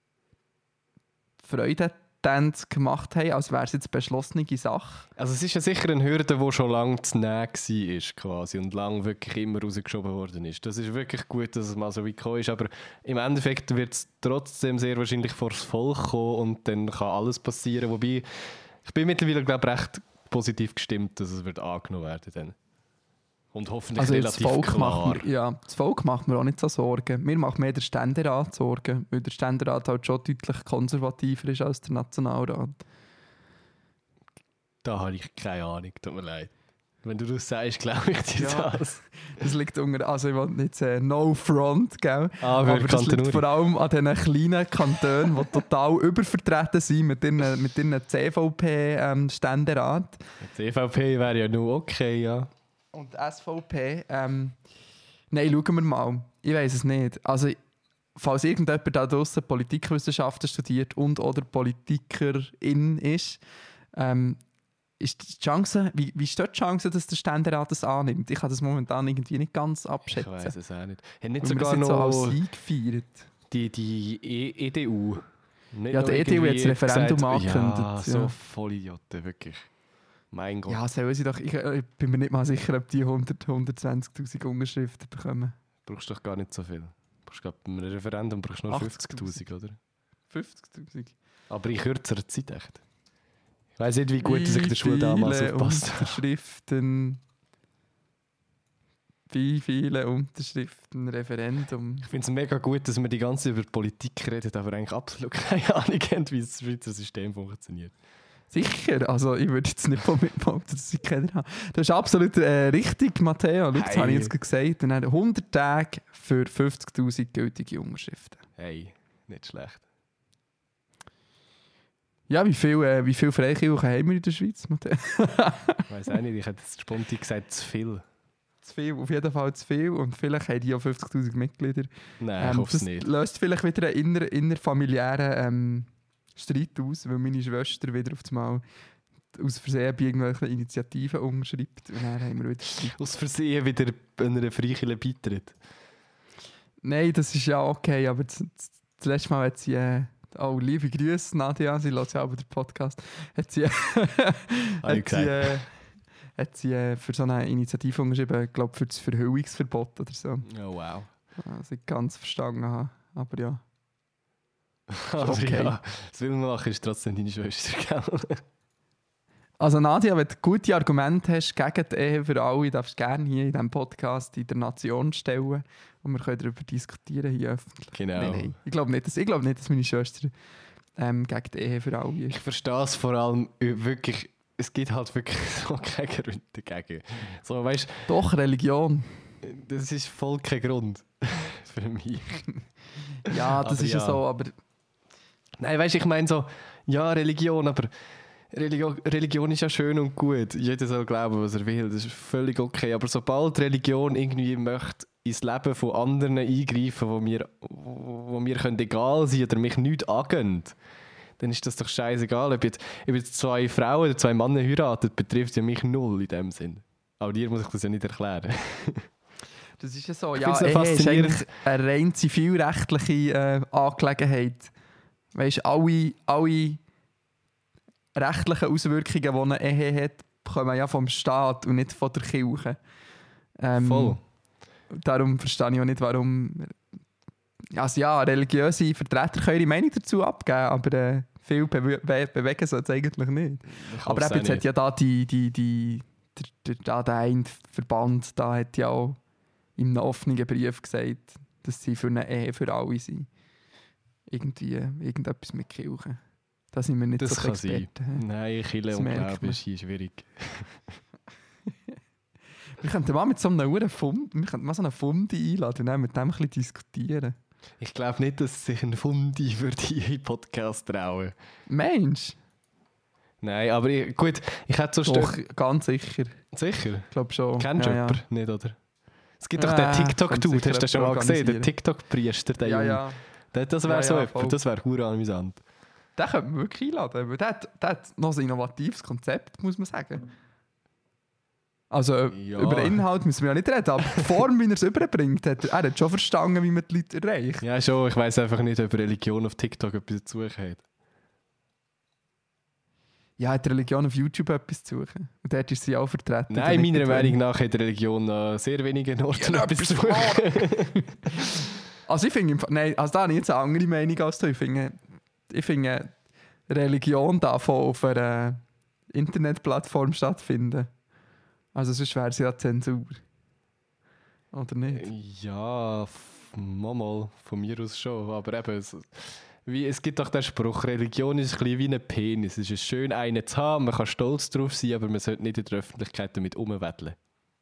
Freude gemacht haben, als wäre es jetzt eine beschlossene Sache. Also es ist ja sicher eine Hürde, die schon lange zu nah war quasi und lange wirklich immer rausgeschoben worden ist. Das ist wirklich gut, dass es mal so weit gekommen ist, aber im Endeffekt wird es trotzdem sehr wahrscheinlich vor das Volk kommen und dann kann alles passieren. Wobei, ich bin mittlerweile glaube ich recht positiv gestimmt, dass es wird angenommen werden dann. Und hoffentlich Also das relativ Volk, klar. macht mir, ja, das Volk macht mir auch nicht so Sorgen. Mir macht mehr der Ständerat Sorgen, weil der Ständerat halt schon deutlich konservativer ist als der Nationalrat. Da habe ich keine Ahnung, tut mir leid. Wenn du das sagst, glaube ich dir Ja. das. Das liegt unter, also ich will nicht sagen, no front, gell? Ah, aber das Kanton liegt Uri. vor allem an diesen kleinen Kantonen, die total übervertreten sind mit ihren, mit ihren C V P-Ständerat. Die E V P wäre ja nur okay, ja. Und S V P, ähm, nein, schauen wir mal. Ich weiß es nicht. Also, falls irgendjemand da draussen Politikwissenschaften studiert und oder Politikerin ist, ähm, ist die Chance, wie, wie ist dort die Chance, dass der Ständerat das annimmt? Ich kann das momentan irgendwie nicht ganz Ich abschätzen. weiß es auch nicht. Haben nicht Weil wir sogar sind so als noch Sieg gefeiert. die, die e- EDU? Nicht Ja, noch der E D U hat das irgendwie Referendum gesagt, angekündigt, Ja, so ja. Vollidioten, wirklich. Mein Gott. Ja, sollen sie doch. Ich, ich bin mir nicht mal sicher, ob die hundert, hundertzwanzigtausend Unterschriften bekommen. Du brauchst doch gar nicht so viel. Du brauchst, glaub, bei einem Referendum brauchst du nur achtzigtausend. fünfzigtausend, oder? fünfzigtausend. Aber in kürzerer Zeit echt. Ich weiss nicht, wie gut sich der Schule Wie damals viele aufpasst. Unterschriften. Wie viele Unterschriften, Referendum. Ich finde es mega gut, dass wir die ganze Zeit über Politik reden, aber eigentlich absolut keine Ahnung haben, wie das Schweizer System funktioniert. Sicher, also ich würde jetzt nicht von mir behaupten, dass ich keiner habe. Das ist absolut äh, richtig, Matteo. Schau, das Hey. habe ich jetzt gerade gesagt. Und dann hundert Tage für fünfzigtausend gültige Unterschriften. Hey, nicht schlecht. Ja, wie viele äh, wie viel Freikirchen haben wir in der Schweiz, Matteo? Ich weiss auch nicht, ich hätte jetzt spontan gesagt, zu viel. Zu viel, auf jeden Fall zu viel. Und vielleicht haben die auch fünfzigtausend Mitglieder. Nein, ich Ähm, hoffe es das nicht. löst vielleicht wieder einen inner, innerfamiliären ähm, Streit aus, weil meine Schwester wieder auf einmal aus Versehen bei irgendwelchen Initiativen umschreibt. Und dann haben wir wieder Streit. Aus Versehen wieder einer Freikirche beitritt. Nein, das ist ja okay, aber das, das, das letzte Mal hat sie... Äh, oh, liebe Grüße, Nadia, sie hört ja aber den Podcast. Hat sie, Habe ich hat sie, gesagt. äh, hat sie äh, für so eine Initiative unterschrieben, ich glaube für das Verhüllungsverbot oder so. Oh wow. Was ich ganz verstanden habe. Aber ja. Aber okay. ja, das will man machen, ist trotzdem deine Schwester, gell? Also Nadia, wenn du gute Argumente hast gegen die Ehe für alle, darfst du gerne hier in diesem Podcast in der Nation stellen und wir können darüber diskutieren hier öffentlich. Genau. Nein, nein. Ich glaube nicht, dass, ich glaube nicht, dass meine Schwester ähm, gegen die Ehe für alle Ich ist. verstehe es vor allem wirklich es gibt halt wirklich so keine Gründe dagegen. So, weißt, Doch, Religion. das ist voll kein Grund für mich. Ja, das Aber ist ja ja. so, aber Nein, weißt du, ich meine so, ja, Religion, aber Religion, Religion ist ja schön und gut. Jeder soll glauben, was er will. Das ist völlig okay. Aber sobald Religion irgendwie möchte ins Leben von anderen eingreifen, wo mir, wo mir können egal sein oder mich nichts angehen, dann ist das doch scheißegal. Ob jetzt, ob jetzt zwei Frauen oder zwei Männer heiraten, betrifft ja mich null in dem Sinn. Aber dir muss ich das ja nicht erklären. das ist ja so. Ich Ja, find's noch Ehe ist faszinierend. eigentlich eine rein zivilrechtliche äh, Angelegenheit. Weißt du, alle, alle rechtlichen Auswirkungen, die eine Ehe hat, kommen ja vom Staat und nicht von der Kirche. Ähm, Voll. Darum verstehe ich auch nicht, warum. Also ja, religiöse Vertreter können ihre Meinung dazu abgeben, aber äh, viel bewe be bewegen soll es eigentlich nicht. Ich Aber hoff's eben, auch jetzt hat nicht. ja da die, die, die, der, der, da der eine Verband, da hat ja auch in einem offenen Brief gesagt, dass sie für eine Ehe für alle sind. Irgendwie äh, irgendetwas mit Kirche. Da sind wir nicht Das so kann sein. Experten. Nein, Kirche Das und merkt Glaube man. ist hier schwierig. Wir könnten mal mit so einem Uhren Fund, wir könnten mal so einen Fundi einladen und dann mit dem ein bisschen diskutieren. Ich glaube nicht, dass sich ein Fundi würde hier in Podcast trauen. Mensch, Nein, aber ich, gut, ich hätte so doch, Stö- ganz sicher. Sicher? Ich glaube schon. Kennst du ja, ja. jemanden? Nicht, oder? Es gibt doch Ja, den TikTok-Dude, könnte hast du den sicher schon mal gesehen? organisieren. Den TikTok-Priester, der Ja, Junge. ja. Der- Das wäre Ja, so ja, jemand, voll. das wäre hure amüsant. Den könnte man wirklich einladen, weil der hat, der hat noch ein innovatives Konzept, muss man sagen. Also Ja. über den Inhalt müssen wir ja nicht reden, aber die Form, wie er es überbringt, hat, er er hat schon verstanden, wie man die Leute erreicht. Ja, schon, ich weiss einfach nicht, ob Religion auf TikTok etwas zu suchen hat. Ja, hat die Religion auf YouTube etwas zu suchen? Und dort ist sie auch vertreten. Nein, meiner damit- Meinung nach hat Religion an sehr wenigen Orten Ja, etwas zu etwas suchen. Also ich finde, im Fall- nein, also da habe ich jetzt eine andere Meinung als du. Ich finde, ich finde Religion darf auch auf einer Internetplattform stattfinden. Also sonst wäre es ja Zensur. Oder nicht? Ja, f- mal, mal, von mir aus schon. Aber eben, es, wie, es gibt doch den Spruch, Religion ist ein bisschen wie ein Penis. Es ist schön, einen zu haben, man kann stolz drauf sein, aber man sollte nicht in der Öffentlichkeit damit rumweddeln.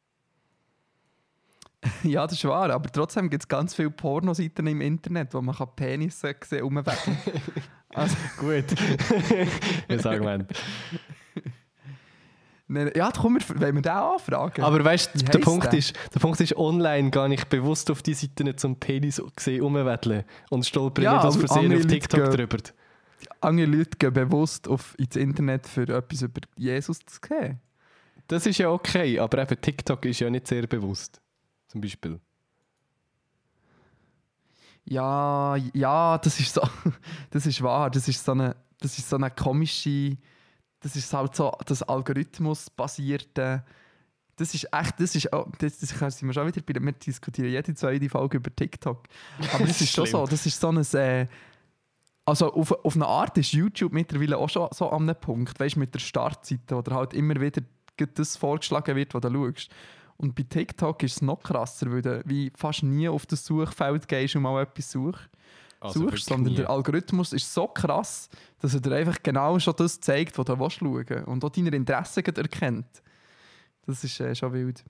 Ja, das ist wahr, aber trotzdem gibt es ganz viele Pornoseiten im Internet, wo man kann Penisse sehen umwechseln. Also, Gut. Das Argument. nein, ja, komm, wir, wollen wir den anfragen? Aber weißt Wie du, der heisst Punkt der? ist, der Punkt ist, online gehe ich bewusst auf die Seiten zum Penis gesehen umweddeln und stolper Ja, nicht aus aber Versehen andere auf Leute TikTok gehen- drüber. Andere Leute gehen bewusst auf, ins Internet, für etwas über Jesus zu sehen. Das ist ja okay, aber eben TikTok ist ja nicht sehr bewusst. Zum Beispiel. Ja, ja, das ist so, das ist wahr. Das ist so eine, das ist so eine komische, das ist halt so das Algorithmus-basierte. Das ist echt, das ist, oh, das, das sind wir schon wieder bei, wir diskutieren jede zweite Folge über TikTok. Aber das ist schon so, das ist so ein, äh, also auf, auf eine Art ist YouTube mittlerweile auch schon so an einem Punkt, weißt du, mit der Startseite, wo dir halt immer wieder das vorgeschlagen wird, was du schaust. Und bei TikTok ist es noch krasser, weil du wie fast nie auf das Suchfeld gehst und mal etwas such, Also suchst, wirklich sondern nie. der Algorithmus ist so krass, dass er dir einfach genau schon das zeigt, was du schauen willst und auch deine Interessen gerade erkennt. Das ist äh, schon wild.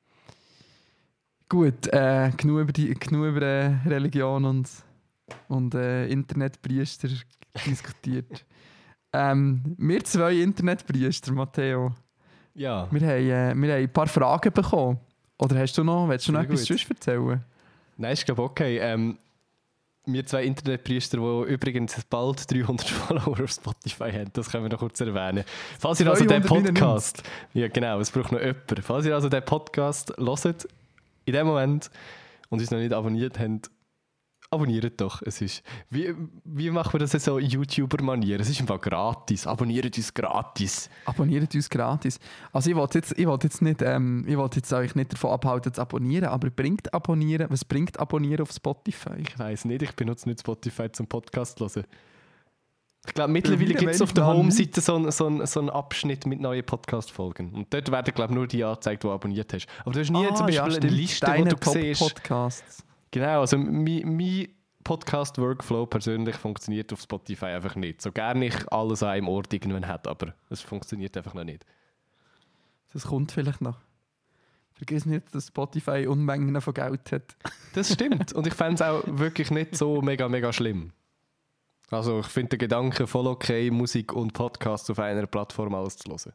Gut, äh, genug über, die, genug über äh, Religion und, und äh, Internetpriester diskutiert. Ähm, wir zwei Internetpriester, Matteo, Ja. wir haben, äh, wir haben ein paar Fragen bekommen. Oder hast du noch, willst du noch Sehr etwas gut. sonst erzählen? Nein, ist glaube okay. Ähm, wir zwei Internetpriester, die übrigens bald dreihundert Follower auf Spotify haben, das können wir noch kurz erwähnen. Falls ihr also den zweihundertneunundneunzig. Podcast, ja genau, es braucht noch jemanden. Falls ihr also den Podcast hört, in dem Moment, und uns noch nicht abonniert habt, abonniert doch. Es ist, wie, wie machen wir das jetzt so in YouTuber-Manier? Es ist einfach gratis. Abonniert uns gratis. Abonniert uns gratis. Also ich wollte jetzt, ich wollte jetzt, nicht, ähm, ich wollte jetzt euch nicht davon abhalten zu abonnieren, aber bringt Abonnieren, was bringt Abonnieren auf Spotify? Ich weiss nicht, ich benutze nicht Spotify zum Podcast zu hören. Ich glaube, mittlerweile Meiner gibt es auf der Meinung nach Home-Seite so, einen- so, einen- so einen Abschnitt mit neuen Podcast-Folgen. Und dort werden, glaube ich, nur die angezeigt, die du abonniert hast. Aber du hast nie Ah, zum Beispiel ja, eine stimmt. Liste, wo Deine du siehst. Top-Podcasts. Genau, also mein, mein Podcast-Workflow persönlich funktioniert auf Spotify einfach nicht. So gerne ich alles an einem Ort irgendwann hätte, aber es funktioniert einfach noch nicht. Das kommt vielleicht noch. Vergiss nicht, dass Spotify Unmengen von Geld hat. Das stimmt. Und ich fände es auch wirklich nicht so mega, mega schlimm. Also ich finde den Gedanken voll okay, Musik und Podcasts auf einer Plattform alles zu hören.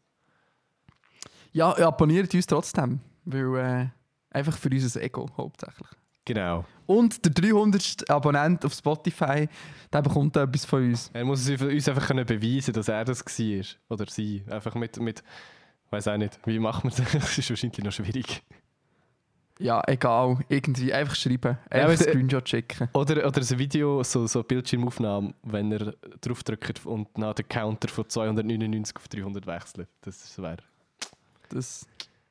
Ja, abonniert uns trotzdem. Weil äh, einfach für unser Ego hauptsächlich. Genau. Und der dreihundertste Abonnent auf Spotify, der bekommt etwas von uns. Er muss uns einfach können beweisen, dass er das war. Oder sie. Einfach mit, mit weiß auch nicht, wie macht man das? Das ist wahrscheinlich noch schwierig. Ja, egal. Irgendwie einfach schreiben. Ja, Einfach einen Screenshot schicken. Oder, oder ein Video, so, so Bildschirmaufnahme, wenn er draufdrückt und nach den Counter von zweihundertneunundneunzig auf dreihundert wechselt. Das wäre... Das...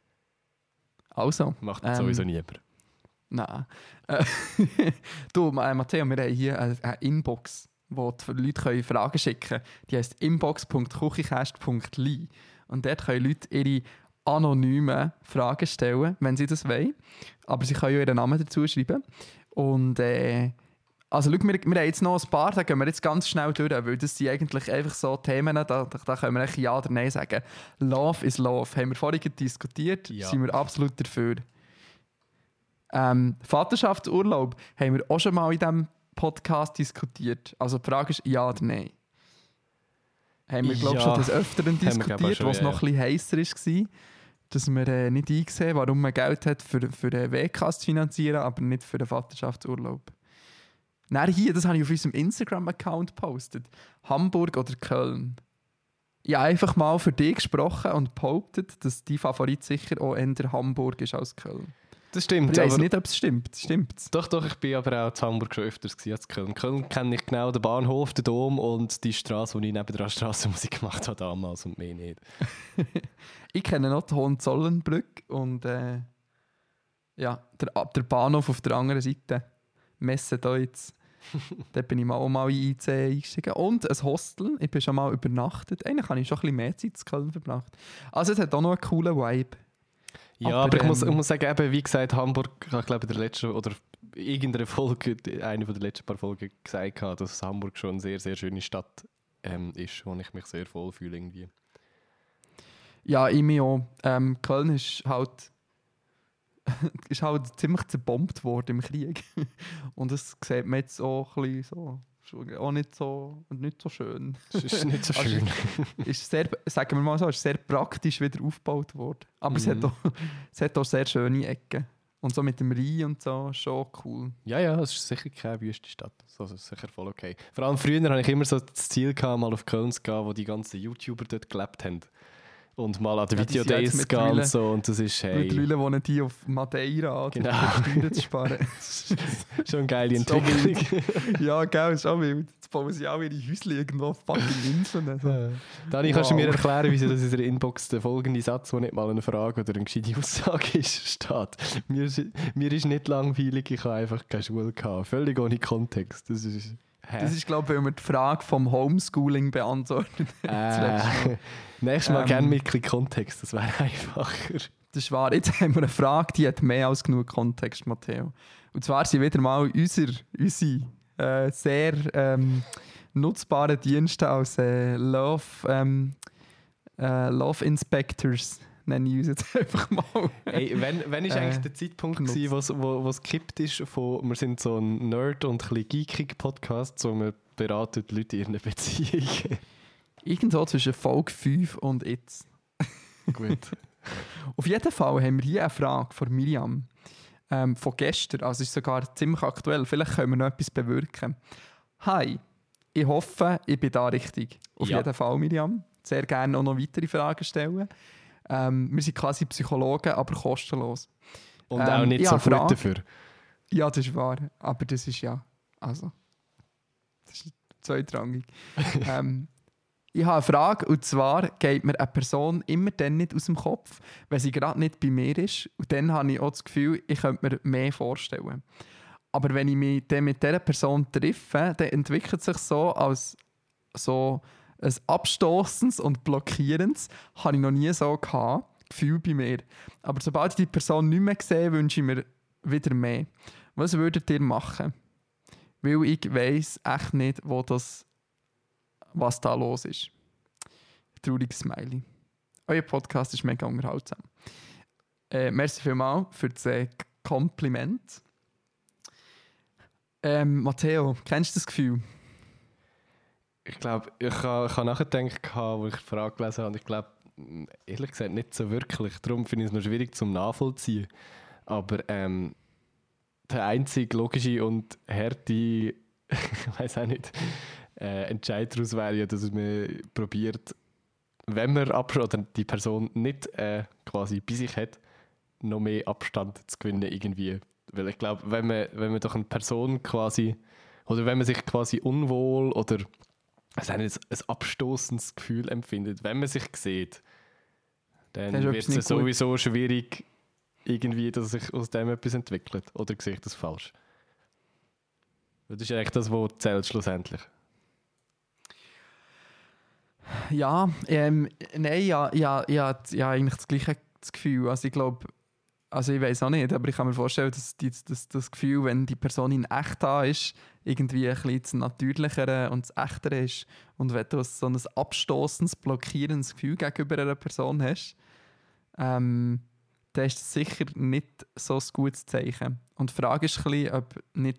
Also. Macht ähm, sowieso niemand. Nein. Äh, du, Matteo, wir haben hier eine, eine Inbox, wo die Leute können Fragen schicken können. Die heisst inbox punkt kuchicast punkt l y. Und dort können Leute ihre anonymen Fragen stellen, wenn sie das wollen. Aber sie können ja ihren Namen dazu schreiben. Und äh, also schau, wir, wir haben jetzt noch ein paar, da gehen wir jetzt ganz schnell durch, weil das sind eigentlich einfach so Themen, da, da, da können wir eigentlich Ja oder Nein sagen. Love is Love. Haben wir vorhin diskutiert, ja. Sind wir absolut dafür. Ähm, Vaterschaftsurlaub haben wir auch schon mal in diesem Podcast diskutiert. Also die Frage ist Ja oder Nein. Haben wir, glaube ich, ja, schon des Öfteren diskutiert, was ja, noch ja. ein bisschen heißer war, dass wir äh, nicht einsehen, warum man Geld hat, für, für den W K S zu finanzieren, aber nicht für den Vaterschaftsurlaub. Dann hier, das habe ich auf unserem Instagram-Account gepostet. Hamburg oder Köln. Ich habe einfach mal für dich gesprochen und behauptet, dass dein Favorit sicher auch eher Hamburg ist als Köln. Das stimmt. Ich weiß nicht, ob es stimmt. Stimmt's? Doch, doch, ich bin aber auch in Hamburg schon öfters als Köln. Köln kenne ich genau den Bahnhof, den Dom und die Straße, wo ich neben der Strassenmusik gemacht habe damals und mehr nicht. Ich kenne noch die Hohenzollernbrücke und äh, ja, der, der Bahnhof auf der anderen Seite. Messe Deutz. Dort bin ich mal auch mal in I C eingestiegen. Und ein Hostel. Ich bin schon mal übernachtet. Eigentlich habe ich schon ein bisschen mehr Zeit in Köln verbracht. Also es hat auch noch einen coolen Vibe. Ja, aber, aber ich, ähm, muss, ich muss sagen, eben, wie gesagt, Hamburg, ich glaube in der letzten, oder irgendeiner Folge, eine von der letzten paar Folgen gesagt habe, dass Hamburg schon eine sehr, sehr schöne Stadt ähm, ist, wo ich mich sehr wohl fühle irgendwie. Ja, ich mich auch. Ähm, Köln ist halt, ist halt ziemlich zerbombt worden im Krieg. Und das sieht man jetzt auch ein bisschen so, auch nicht so, nicht so schön. Es ist nicht so schön. Also, ist sehr, sagen wir mal so, ist sehr praktisch wieder aufgebaut worden. Aber mhm. es, hat auch, es hat auch sehr schöne Ecken. Und so mit dem Rhein und so, schon cool. Ja, ja, es ist sicher keine wüste Stadt. Also, es ist sicher voll okay. Vor allem früher hatte ich immer so das Ziel gehabt, mal auf Köln zu gehen, wo die ganzen YouTuber dort gelebt haben. Und mal an den ja, Videodays gehen und so. Und das ist, hey... Mittlerweile wohnen die auf Madeira, genau. um Steuern zu sparen. Schon eine geile Entwicklung. Ja, gell, ist auch wild. Jetzt bauen sie auch ihre Häuschen irgendwo auf fucking Inseln. Also. Ja. Dani, wow. Kannst du mir erklären, wieso das in der Inbox der folgende Satz, wo nicht mal eine Frage oder eine gescheite Aussage ist, steht? Mir ist, mir ist nicht langweilig, ich habe einfach keine Schule gehabt. Völlig ohne Kontext. Das ist... Hä? Das ist, glaube ich, weil wir die Frage vom Homeschooling beantworten. Äh, nächstes Mal ähm, gerne mit ein Kontext, das wäre einfacher. Das ist wahr. Jetzt haben wir eine Frage, die hat mehr als genug Kontext, Matteo. Und zwar sind wieder mal unsere, unsere äh, sehr ähm, nutzbaren Dienste als äh, Love, ähm, äh, Love Inspectors. Nenne ich uns jetzt einfach mal. Ey, wenn, wenn ist eigentlich äh, der Zeitpunkt gewesen, wo es gekippt ist von, wir sind so ein Nerd- und ein bisschen geekig Podcast, so wir beraten die Leute in ihren Beziehungen. Irgendwo zwischen Folge fünf und jetzt. Gut. Auf jeden Fall haben wir hier eine Frage von Miriam. Ähm, von gestern, also ist sogar ziemlich aktuell. Vielleicht können wir noch etwas bewirken. Hi, ich hoffe, ich bin da richtig. Auf ja. jeden Fall, Miriam. Sehr gerne auch noch weitere Fragen stellen. Ähm, wir sind quasi Psychologen, aber kostenlos. Und ähm, auch nicht so gut dafür. Ja, das ist wahr. Aber das ist ja... Also... Das ist zweitrangig. ähm, ich habe eine Frage, und zwar geht mir eine Person immer dann nicht aus dem Kopf, wenn sie gerade nicht bei mir ist. Und dann habe ich auch das Gefühl, ich könnte mir mehr vorstellen. Aber wenn ich mich dann mit dieser Person treffe, dann entwickelt es sich so als... so ein abstoßendes und blockierendes habe ich noch nie so gehabt, Gefühl bei mir. Aber sobald ich die Person nicht mehr sehe, wünsche ich mir wieder mehr. Was würdet ihr machen? Weil ich weiss echt nicht, wo das, was da los ist. Trauriges Smiley. Euer Podcast ist mega unterhaltsam. Äh, merci vielmals für das äh, Kompliment. Ähm, Matteo, kennst du das Gefühl? Ich glaube, ich habe, ich habe nachgedacht, als ich die Frage gelesen habe, und ich glaube, ehrlich gesagt nicht so wirklich. Darum finde ich es noch schwierig zum Nachvollziehen. Aber ähm, der einzige logische und harte, ich weiß auch nicht, äh, Entscheid daraus wäre ja, dass man probiert, wenn man Abstand, oder die Person nicht äh, quasi bei sich hat, noch mehr Abstand zu gewinnen irgendwie. Weil ich glaube, wenn man, wenn man doch eine Person quasi, oder wenn man sich quasi unwohl oder also ein, ein abstoßendes Gefühl empfindet, wenn man sich sieht, dann wird es sowieso gut. Schwierig, irgendwie, dass sich aus dem etwas entwickelt. Oder sehe ich das falsch? Das ist eigentlich das, was zählt schlussendlich. Ja, ähm, nein, ja, ja, ja, ja, eigentlich das gleiche das Gefühl. Also ich glaube, also ich weiß auch nicht, aber ich kann mir vorstellen, dass, die, dass das Gefühl, wenn die Person in echt da ist, irgendwie ein bisschen das Natürlichere und das Echtere ist. Und wenn du so ein abstoßendes, blockierendes Gefühl gegenüber einer Person hast, ähm, dann ist das sicher nicht so ein gutes Zeichen. Und die Frage ist ein bisschen, ob, nicht,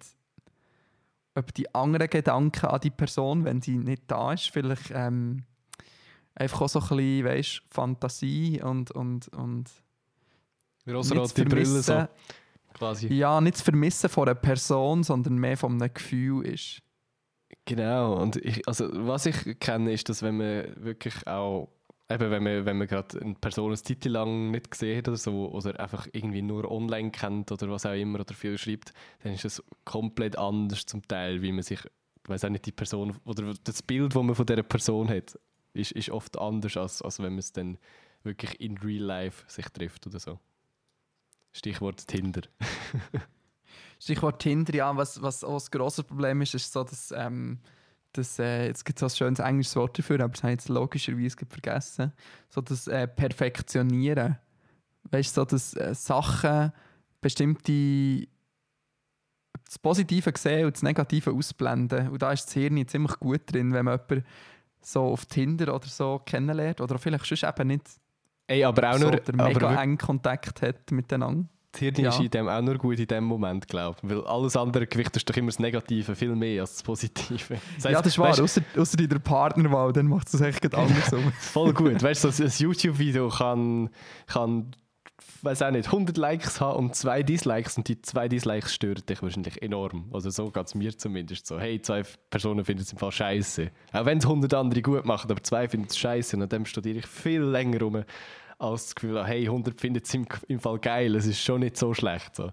ob die anderen Gedanken an die Person, wenn sie nicht da ist, vielleicht ähm, einfach auch so ein bisschen, weißt, Fantasie und, und, und rosa-rote Brille so, quasi. Ja, nicht das Vermissen von einer Person, sondern mehr von einem Gefühl ist. Genau, und ich, also was ich kenne, ist, dass wenn man wirklich auch, eben wenn man, wenn man gerade eine Person eine Zeit lang nicht gesehen hat oder so, oder einfach irgendwie nur online kennt oder was auch immer, oder viel schreibt, dann ist es komplett anders zum Teil, wie man sich, ich weiss auch nicht, die Person, oder das Bild, das man von dieser Person hat, ist, ist oft anders, als, als wenn man es dann wirklich in real life sich trifft oder so. Stichwort Tinder. Stichwort Tinder, ja, was, was auch ein grosses Problem ist, ist so, dass, ähm, dass äh, jetzt gibt es so ein schönes englisches Wort dafür, aber das habe ich jetzt logischerweise vergessen. So das äh, Perfektionieren. Weißt du, so dass äh, Sachen bestimmte das Positive sehen und das Negative ausblenden. Und da ist das Hirn ziemlich gut drin, wenn man jemanden so auf Tinder oder so kennenlernt oder vielleicht sonst eben nicht. Ey, aber auch so, nur, der mega aber engen Kontakt hat miteinander. Das Hirn ja. ist in dem auch nur gut in dem Moment, glaube ich. Weil alles andere Gewicht ist doch immer das Negative, viel mehr als das Positive. Das heisst, ja, das ist wahr. Außer, außer in der Partnerwahl, dann macht es echt andersrum. Voll gut. Weißt du, so ein YouTube-Video kann, kann weiß auch nicht, hundert Likes haben und zwei Dislikes und die zwei Dislikes stören dich wahrscheinlich enorm. Also so geht es mir zumindest so. Hey, zwei Personen finden es im Fall scheiße. Auch wenn es hundert andere gut machen, aber zwei finden es scheiße. Und an dem studiere ich viel länger rum, als das Gefühl habe, hey, hundert finden es im, im Fall geil. Es ist schon nicht so schlecht. So.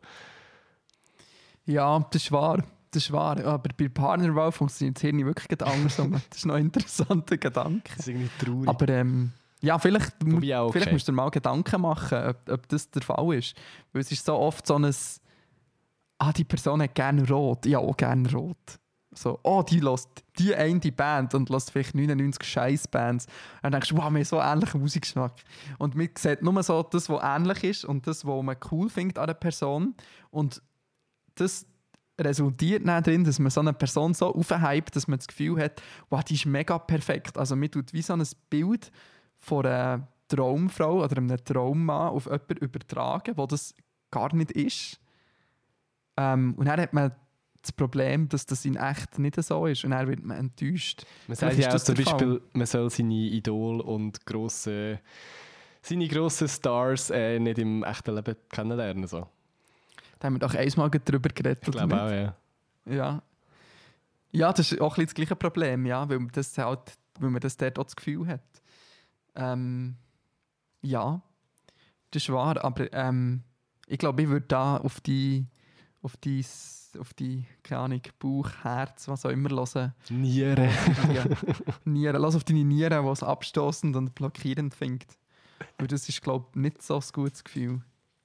Ja, das ist wahr. Das ist wahr. Aber bei Partnerwahl funktioniert es hier nicht wirklich andersrum. Das ist noch ein interessanter Gedanke. Das ist irgendwie traurig. Aber ähm, ja, vielleicht, okay. vielleicht musst du dir mal Gedanken machen, ob, ob das der Fall ist. Weil es ist so oft so ein «Ah, die Person hat gerne Rot». Ja, auch gerne Rot. So «Oh, die hört die eine Band und hört vielleicht neunundneunzig Scheiß-Bands». Und dann denkst du «Wow, wir haben so ähnlichen Musikgeschmack». Und man sieht nur so das, was ähnlich ist und das, was man cool findet an der Person. Und das resultiert dann darin, dass man so eine Person so aufhypt, dass man das Gefühl hat «Wow, die ist mega perfekt». Also man tut wie so ein Bild von einer Traumfrau oder einem Traummann auf jemanden übertragen, wo das gar nicht ist. Ähm, und dann hat man das Problem, dass das in echt nicht so ist. Und dann wird man enttäuscht. Man sagt ja auch zum Beispiel, man soll seine Idol und grosse, seine grossen Stars äh, nicht im echten Leben kennenlernen. So. Da haben wir doch einmal darüber geredet. Ich glaube auch, ja. ja. Ja, das ist auch ein bisschen das gleiche Problem, ja, weil, man das halt, weil man das dort auch das Gefühl hat. Ähm, ja, das ist wahr, aber ähm, ich glaube, ich würde da auf die, auf die, auf die, keine Ahnung, Bauch, Herz, was auch immer hören. Nieren. Nieren. Lass auf deine Nieren, die es abstoßend und blockierend findet. Weil das ist, glaube ich, nicht so ein gutes Gefühl.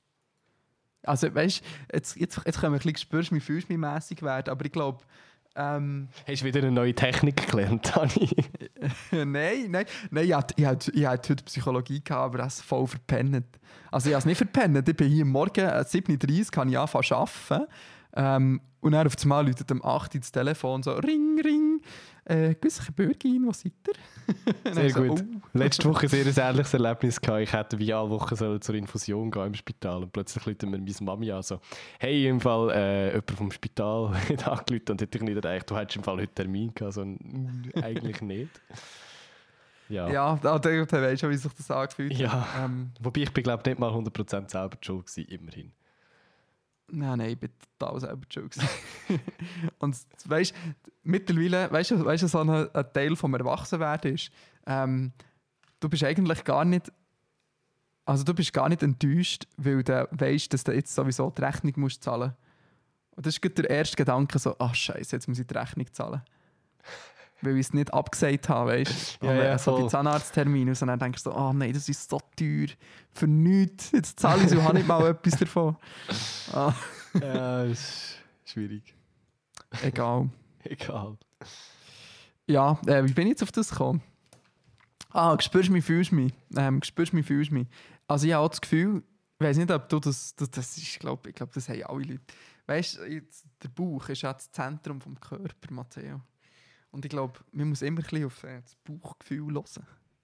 Also, weißt du, jetzt, jetzt, jetzt können wir ein bisschen spürst, wie fühlst du mich mässig werden, aber ich glaube, Ähm, Hast du wieder eine neue Technik gelernt, Dani? nein, nein, nein, ich hatte, ich hatte, ich hatte heute Psychologie gehabt, aber das voll verpennt. Also ich habe es nicht verpennt, ich bin hier morgen sieben Uhr dreißig, kann ich anfangen zu arbeiten. Ähm, und dann auf einmal läutet um acht Uhr das Telefon so «Ring, ring, äh, grüß Bürgin, wo seid ihr?» Sehr so, gut. oh. Letzte Woche ein sehr ähnliches Erlebnis gehabt. Ich hätte wie alle Wochen sollen zur Infusion gehen im Spital und plötzlich läutet mir meine Mami an so «Hey, im Fall äh, jemand vom Spital hat angerufen und hätte ich nicht gedacht, du hättest im Fall heute Termin gehabt.» So, mm, eigentlich nicht. Ja. Ja, da, da, da weisst du schon, wie sich das angefühlt hat. Ja. Ähm, Wobei ich bin glaube nicht mal hundert Prozent selber die schuld gewesen, immerhin. Nein, nein, ich bin total selber schuld gewesen. Und weißt du, mittlerweile, weißt du, weißt du, so ein, ein Teil vom Erwachsenwerden ist, ähm, du bist eigentlich gar nicht, also du bist gar nicht enttäuscht, weil du weißt, dass du jetzt sowieso die Rechnung musst zahlen musst. Und das ist gerade der erste Gedanke so, ach Scheiße, jetzt muss ich die Rechnung zahlen. Weil ich es nicht abgesagt habe, weißt du? Ja, ja, so voll. die Zahnarzttermine und dann denkst du so, oh nein, das ist so teuer, für nichts, jetzt zahle ich so, habe nicht mal etwas davon. Ah. Ja, ist schwierig. Egal. Egal. Ja, äh, wie bin ich jetzt auf das gekommen? Ah, spürst mich, fühlst mich. Ähm, spürst mich, fühlst mich. Also ich habe auch das Gefühl, ich weiß nicht, ob du das, das, das ist, ich glaube, ich glaub, das haben alle Leute. Weißt du, der Bauch ist ja das Zentrum des Körpers, Matteo. Und ich glaube, man muss immer ein bisschen auf äh, das Bauchgefühl hören.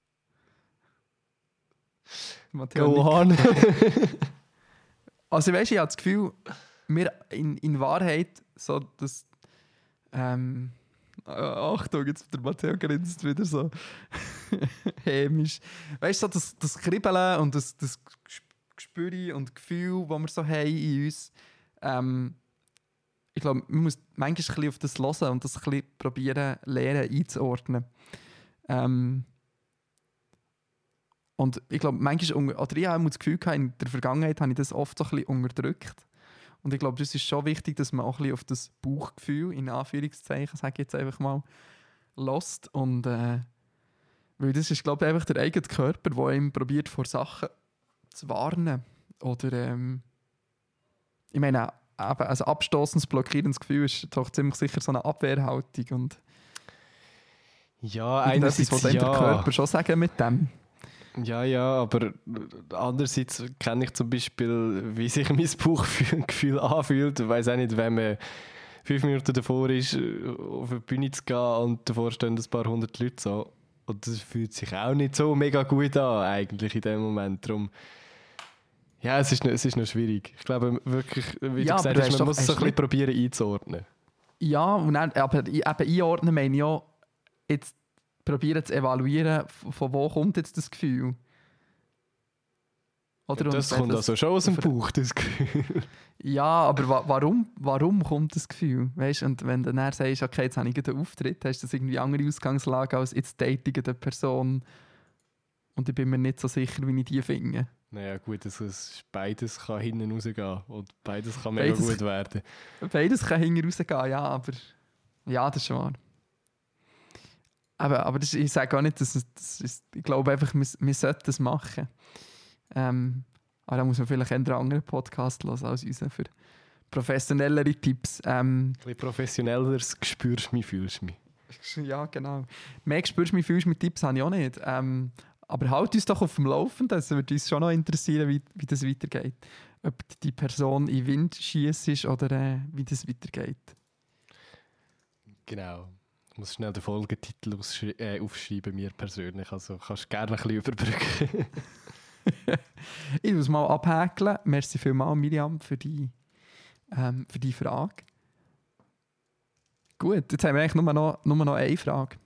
Matteo, Go on. also weißt du, ich habe das Gefühl, wir in, in Wahrheit so das ähm, äh, Achtung, jetzt der Matteo grinst wieder so hämisch. Weißt du, so das, das Kribbeln und das, das Gespür und Gefühl, das wir so haben in uns, ähm, ich glaube, man muss manchmal ein bisschen auf das hören und das ein bisschen probieren, lernen einzuordnen. Ähm, und ich glaube, manchmal, oder ich habe das Gefühl gehabt, in der Vergangenheit habe ich das oft so ein bisschen unterdrückt. Und ich glaube, das ist schon wichtig, dass man auch ein bisschen auf das Bauchgefühl, in Anführungszeichen, sage ich jetzt einfach mal, lässt. Und äh, weil das ist, glaube ich, einfach der eigene Körper, der ihm probiert, vor Sachen zu warnen. Oder, ähm, ich meine, eben, ein abstoßendes, blockierendes Gefühl ist doch ziemlich sicher so eine Abwehrhaltung. Und Ja, einerseits einerseits was ja. ja. der Körper schon sagen mit dem. Ja, ja, aber andererseits kenne ich zum Beispiel, wie sich mein Bauchgefühl anfühlt. Ich weiss auch nicht, wenn man fünf Minuten davor ist, auf eine Bühne zu gehen und davor stehen ein paar hundert Leute so. Und das fühlt sich auch nicht so mega gut an, eigentlich in dem Moment. Darum, ja, es ist, noch, es ist noch schwierig. Ich glaube wirklich, wie Ja, du gesagt aber hast, du hast man doch- muss es so hast ein bisschen probieren einzuordnen. Ja, und dann, aber eben einordnen meine ich ja, jetzt probieren zu evaluieren, von von wo kommt jetzt das Gefühl. Oder? Das Und kommt das- also schon aus dem ver- Bauch, das Gefühl. Ja, aber wa warum, warum kommt das Gefühl? Weißt, und wenn du dann sagst, okay, jetzt habe ich gerade einen Auftritt, hast du das irgendwie andere Ausgangslage als jetzt date ich eine Person und ich bin mir nicht so sicher, wie ich die finde. Naja gut, es ist, beides kann hinten rausgehen und beides kann mega Beides- gut werden. Beides kann hinten rausgehen, ja, aber ja, das ist wahr. Aber, aber das, ich sage auch nicht, dass es, das ist, ich glaube einfach, wir, wir sollten das machen. Ähm, aber da muss man vielleicht eher einen anderen Podcast hören als unseren für professionellere Tipps. Ähm, Ein bisschen professionelleres spürst du mich, fühlst du mich. ja, genau. Mehr spürst du mich, fühlst du mit Tipps habe ich auch nicht. Ähm, aber halt uns doch auf dem Laufenden. Es würde uns schon noch interessieren, wie, wie das weitergeht. Ob die Person in den Wind schiesst oder äh, wie das weitergeht. Genau. Ich muss schnell den Folgetitel ausschri- äh, aufschreiben, mir persönlich. Also kannst du gerne ein bisschen überbrücken. Ich muss mal abhäkeln. Merci vielmals, Miriam, für die, ähm, für die Frage. Gut, jetzt haben wir eigentlich nur noch, nur noch eine Frage.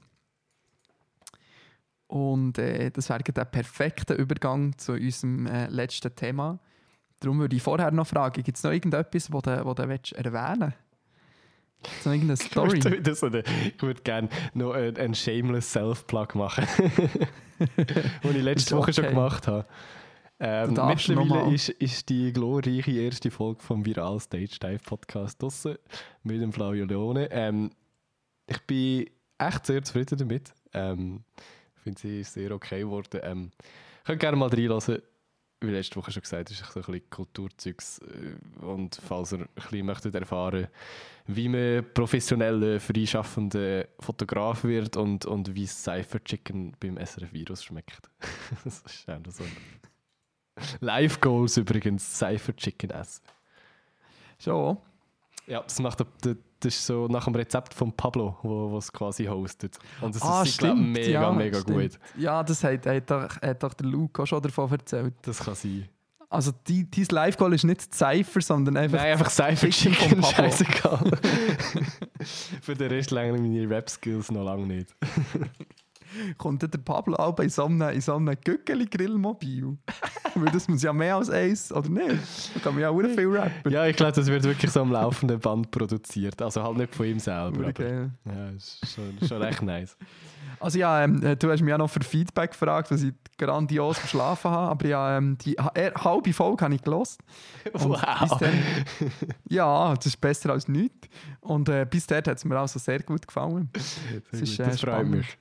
Und äh, das wäre der perfekte Übergang zu unserem äh, letzten Thema. Darum würde ich vorher noch fragen, gibt es noch irgendetwas, das du, wo du willst erwähnen willst? Gibt es noch irgendeine Ich Story? würde, wieder so eine, ich würde gerne noch einen, einen shameless Self-Plug machen. Den ich letzte Ist Woche schon okay. gemacht habe. Ähm, Du darfst mittlerweile nochmal. ist, ist die glorreiche erste Folge vom Viral Stage Dive Podcast draussen mit dem Flavio Leone. Ähm, ich bin echt sehr zufrieden damit. Ähm, ich finde, sie ist sehr okay geworden. Ähm, könnt gerne mal reinlassen. Wie letzte Woche schon gesagt, ist so ein bisschen Kulturzeugs. äh, Und falls ihr ein bisschen möchtet erfahren, wie man professioneller, freischaffender Fotograf wird und, und wie Cypher Chicken beim S R F-Virus schmeckt. Das ist auch noch so. Live Goals übrigens, Cypher Chicken essen. Schon. Ja, das, macht, das ist so nach dem Rezept von Pablo, wo es quasi hostet. Und das Ah, ist, ich glaube, stimmt, mega, ja, mega stimmt. gut. Ja, das hat, hat, doch, hat doch der Luke auch schon davon erzählt. Das kann sein. Also die, dein Live-Goal ist nicht Cypher, sondern einfach... Nein, einfach Cypher Fiction Chicken, vom Pablo. scheißegal. Für den Rest länger meine Rap-Skills noch lange nicht. Kommt dann der Pablo auch bei so einem, in so einem Gückeli-Grillmobil? Weil das muss ja mehr als eins, oder nicht? Da kann man ja auch viel rappen. Ja, ich glaube, das wird wirklich so am laufenden Band produziert. Also halt nicht von ihm selber. Aber, Okay. ja, ist schon, schon recht nice. Also ja, ähm, du hast mich ja noch für Feedback gefragt, was ich grandios verschlafen habe, aber ja, ähm, die ha- er, halbe Folge habe ich gelost. Wow. Ja, das ist besser als nichts. Und äh, bis dahin hat es mir also sehr gut gefallen. Sehr Das ist, gut, äh, das freut spannend. mich.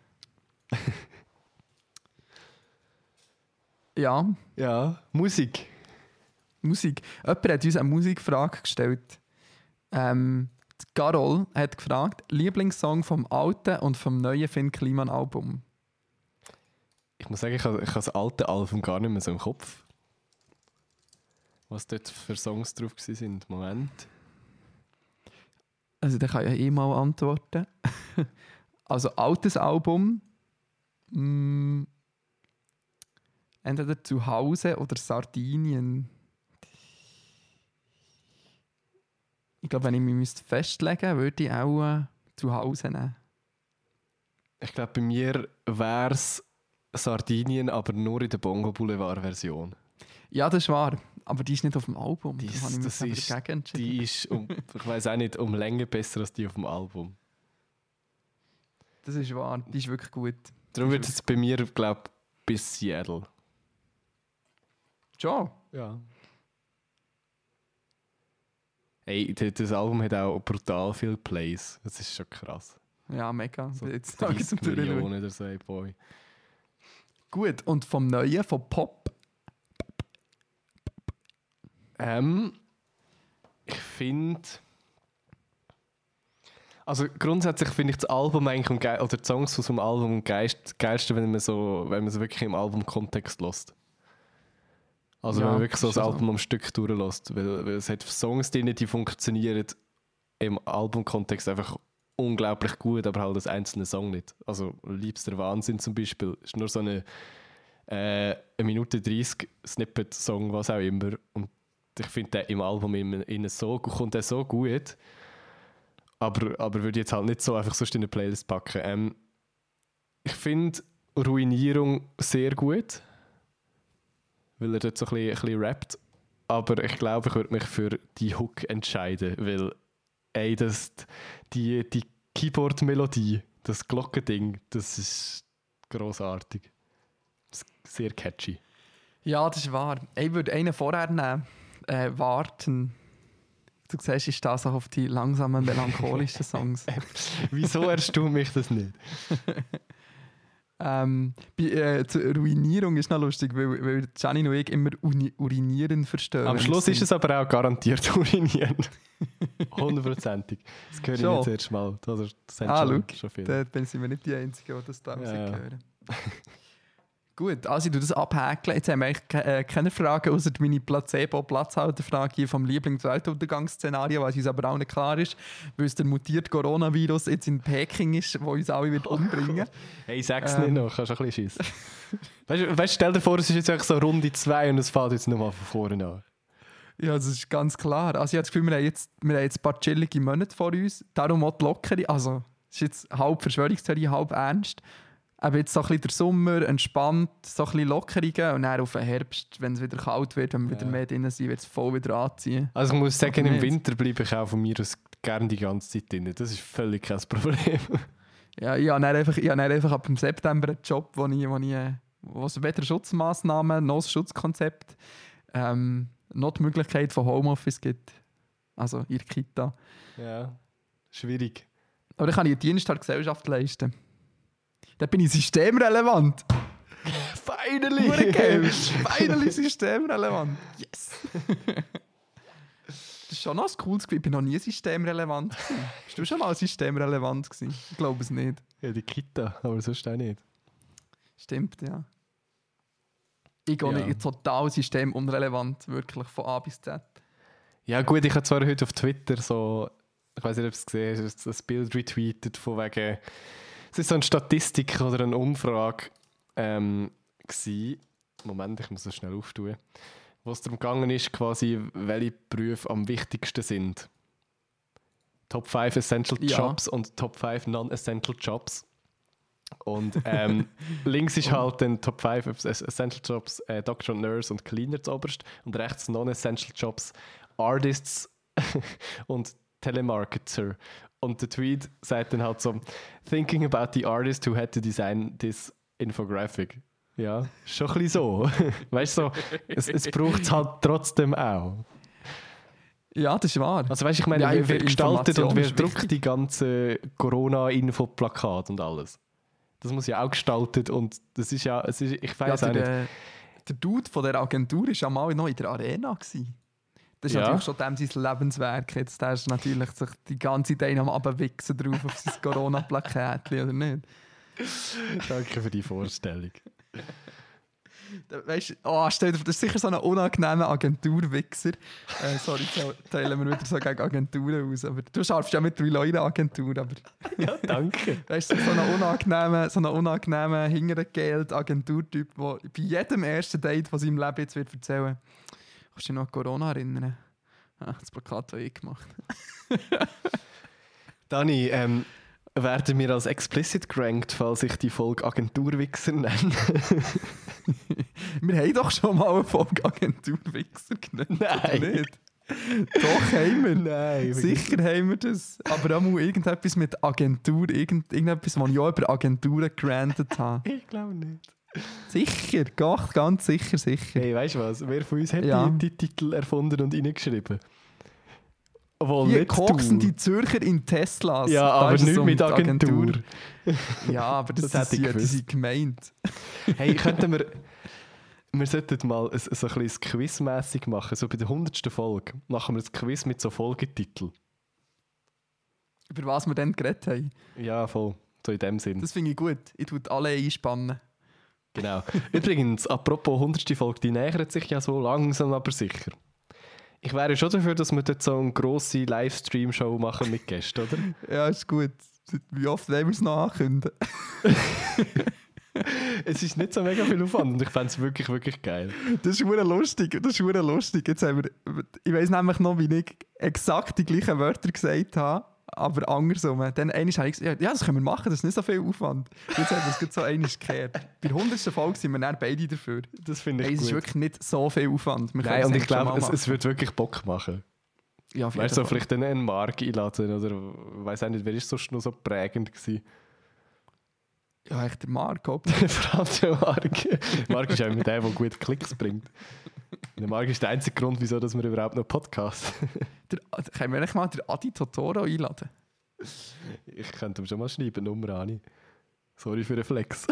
Ja, Ja, Musik. Musik. Jemand hat uns eine Musikfrage gestellt. Ähm, die Carol hat gefragt, Lieblingssong vom alten und vom neuen Finn Kliman Album. Ich muss sagen, ich habe, ich habe das alte Album gar nicht mehr so im Kopf. Was dort für Songs drauf sind. Moment. Also da kann ich ja eh mal antworten. Also altes Album. Mh, entweder zu Hause oder Sardinien. Ich glaube, wenn ich mich müsste festlegen müsste, würde ich auch äh, zu Hause nehmen. Ich glaube, bei mir wäre es Sardinien, aber nur in der Bongo Boulevard Version. Ja, das ist wahr. Aber die ist nicht auf dem Album. Die da ist- habe ich mich das aber ist- dagegen entschieden. Die ist, um, ich weiß auch nicht, um Länge besser als die auf dem Album. Das ist wahr. Die ist wirklich gut. Darum wird es bei mir, glaube ich, bis Seattle. Schon? Ja. Ey, d- das Album hat auch brutal viele Plays. Das ist schon krass. Ja, mega. So Jetzt sage ich dreißig zum Durchschauen. Millionen oder so, ey, boy. Gut, und vom Neuen, vom Pop? Ähm, ich finde... Also grundsätzlich finde ich das Album eigentlich am geil, oder die Songs aus dem Album am geilst, geilsten, wenn man so, wenn man es wirklich im Albumkontext lässt. Also Ja, wenn man wirklich so ist das schon Album am Stück durchlässt, weil, weil es hat Songs drin, die funktionieren im Albumkontext einfach unglaublich gut, aber halt als einzelner Song nicht. Also «Liebster Wahnsinn» zum Beispiel ist nur so eine äh, eine Minute dreißig Snippet-Song, was auch immer. Und ich finde der im Album innen innen so, kommt der so gut. Aber, aber würde jetzt halt nicht so einfach sonst in eine Playlist packen. Ähm, ich finde «Ruinierung» sehr gut, weil er dort so ein bisschen, ein bisschen rappt. Aber ich glaube, ich würde mich für die Hook entscheiden, weil ey, das, die, die Keyboard-Melodie, das Glockending, das ist grossartig. Das ist sehr catchy. Ja, das ist wahr. Ich würde einen vorher nehmen. Äh, «Warten». Du siehst, ich stehe so auf die langsamen, melancholischen Songs. Wieso erstaunt mich das nicht? ähm, bei, äh, zur Ruinierung ist noch lustig, weil, weil Janine und ich immer uni- urinieren verstehen. Am wenn Schluss wir ist es aber auch garantiert urinieren. Hundertprozentig. Das höre ich Schon? nicht das erste Mal. Also, das haben Ah, schon, schau, schon viele. Da bin sind wir nicht die Einzigen, die das da Ja. hören. Gut, also ich tue das abhäkeln. Jetzt haben wir eigentlich ke- äh, keine Fragen, außer meine Placebo-Platzhalterfrage hier vom Lieblings-Weltuntergangsszenario, was uns aber auch nicht klar ist, weil es der mutierte Coronavirus jetzt in Peking ist, wo uns alle wird umbringen. Hey, sag's Ähm. nicht noch, kannst du ein bisschen schiessen. Weißt du, weißt, stell dir vor, es ist jetzt einfach so Runde zwei und es fällt jetzt nochmal von vorne an. Ja, das ist ganz klar. Also ich habe das Gefühl, wir haben jetzt, wir haben jetzt ein paar chillige Monate vor uns. Darum auch die Lockere. Also es ist jetzt halb Verschwörungstheorie, halb ernst. Aber jetzt so ein bisschen der Sommer, entspannt, so ein bisschen Lockerungen. Und dann auf den Herbst, wenn es wieder kalt wird, wenn wir Ja. wieder mehr drin sind, wird es voll wieder anziehen. Also ich muss sagen, Oder im nicht? Winter bleibe ich auch von mir aus gerne die ganze Zeit drin. Das ist völlig kein Problem. Ja, ich habe dann einfach, ich habe dann einfach ab dem September einen Job, wo ich, wo ich äh, wo es weder Schutzmaßnahmen noch das Schutzkonzept, ähm, noch die Möglichkeit von Homeoffice gibt. Also in der Kita. Ja, schwierig. Aber dann kann ich einen Dienst der Gesellschaft leisten. Dann bin ich systemrelevant. Finally! Hure geil. Finally systemrelevant. Yes! Das ist schon noch ein cooles Gefühl. Ich bin noch nie systemrelevant gewesen. Bist du schon mal systemrelevant gewesen? Ich glaube es nicht. Ja, die Kita, aber sonst auch nicht. Stimmt, ja. Ich gehe Ja. nicht total systemunrelevant, wirklich von A bis Z. Ja gut, ich habe zwar heute auf Twitter so, ich weiß nicht, ob du es gesehen hast, das Bild retweetet von wegen, es ist so eine Statistik oder eine Umfrage ähm, gewesen. Moment, ich muss das schnell auftun. Wo es darum gegangen ist, quasi, welche Berufe am wichtigsten sind. Top fünf Essential Ja. Jobs und Top fünf Non-Essential Jobs. Und ähm, links ist halt dann Top fünf Essential Jobs, äh, Doctor und Nurse und Cleaner zuoberst. Und rechts Non-Essential Jobs, Artists und Telemarketer. Und der Tweet sagt dann halt so: Thinking about the artist who had to design this infographic. Ja, schon ein bisschen so. Weißt du, so, es, es braucht es halt trotzdem auch. Ja, das ist wahr. Also weißt du, ich meine, Ja, wer, wer gestaltet und Information wer ist druckt wichtig. die ganzen Corona-Info-Plakate und alles? Das muss ja auch gestaltet und das ist ja, es ist, ich Ja, weiß auch nicht. der, der Dude von der Agentur war ja mal noch in der Arena. Gewesen. Das ist Ja. natürlich schon dem sein Lebenswerk. Jetzt der ist natürlich sich die ganze Zeit am Abwichsen drauf auf sein Corona-Plakatchen, oder nicht? Danke für die Vorstellung. Da- Weißt du, oh, stell dir vor, das ist sicher so ein unangenehmer Agenturwichser. Äh, sorry, jetzt teilen wir wieder so gegen Agenturen aus. Aber du schaffst ja mit drei Leuten eine Agentur. Aber Ja, danke. weißt du, so ein unangenehmer, so ein unangenehmer hintergehelt Agenturtyp, der bei jedem ersten Date von seinem Leben jetzt wird erzählen, kannst du dich noch an Corona erinnern? Ah, das Plakat habe ich gemacht. Dani, ähm, werden wir als explicit gerankt, falls ich die Folge Agenturwichser nenne? Wir haben doch schon mal eine Folge Agenturwichser genannt. Nein. oder Nicht? Doch, haben wir. Nein. Sicher haben wir das. Aber auch mal irgendetwas mit Agentur, irgend, irgendetwas, was ich auch über Agenturen gerantet habe. Ich glaube nicht. Sicher, doch, ganz sicher, sicher. Hey, weißt du was? Wer von uns hat Ja. die, die Titel erfunden und reingeschrieben? Obwohl Hier nicht koksen du. die Zürcher in Teslas. Ja, Da aber ist es nicht um mit die Agentur. Ja, aber das, Das das, hätte ich sind, die gewusst. sind gemeint. Hey, könnten wir... Wir sollten mal ein, so ein bisschen quizmässig machen. So bei der hundertsten Folge machen wir ein Quiz mit so Folgetiteln. Über was wir dann geredet haben. Ja, voll. So in dem Sinn. Das finde ich gut. Ich tue alle einspannen. Genau. Übrigens, apropos hundertste Folge, die nähert sich ja so langsam, aber sicher. Ich wäre schon dafür, dass wir dort so eine grosse Livestream-Show machen mit Gästen, oder? Ja, ist gut. Wie oft wollen wir es noch ankündigen? Es ist nicht so mega viel Aufwand und ich fände es wirklich, wirklich geil. Das ist verdammt lustig. Das ist verdammt lustig. Jetzt haben wir, ich weiss nämlich noch, wie ich exakt die gleichen Wörter gesagt habe, aber andersrum. Dann einmal habe ich gesagt, ja, das können wir machen, das ist nicht so viel Aufwand. Jetzt haben wir es gerade so einmal gekehrt. Bei der hundertsten Folge sind wir dann beide dafür. Das finde ich Hey, es ist gut. wirklich nicht so viel Aufwand. Wir können Nein, es und ich eigentlich schon glaube, mal es, machen. es wird wirklich Bock machen. Ja, auf jeden Weißt du, so Fall. vielleicht dann einen Mark einladen oder ich weiß auch nicht, wer ist sonst noch so prägend gewesen? Ja, echt der Marco. Vor allem der Mark. Mark ist einfach der, der gut Klicks bringt. Der Mark ist der einzige Grund, wieso dass wir überhaupt noch Podcast. Der, können wir echt mal den Adi Totoro einladen? Ich könnte ihm schon mal schreiben, Nummer Ani. Sorry für den Flex.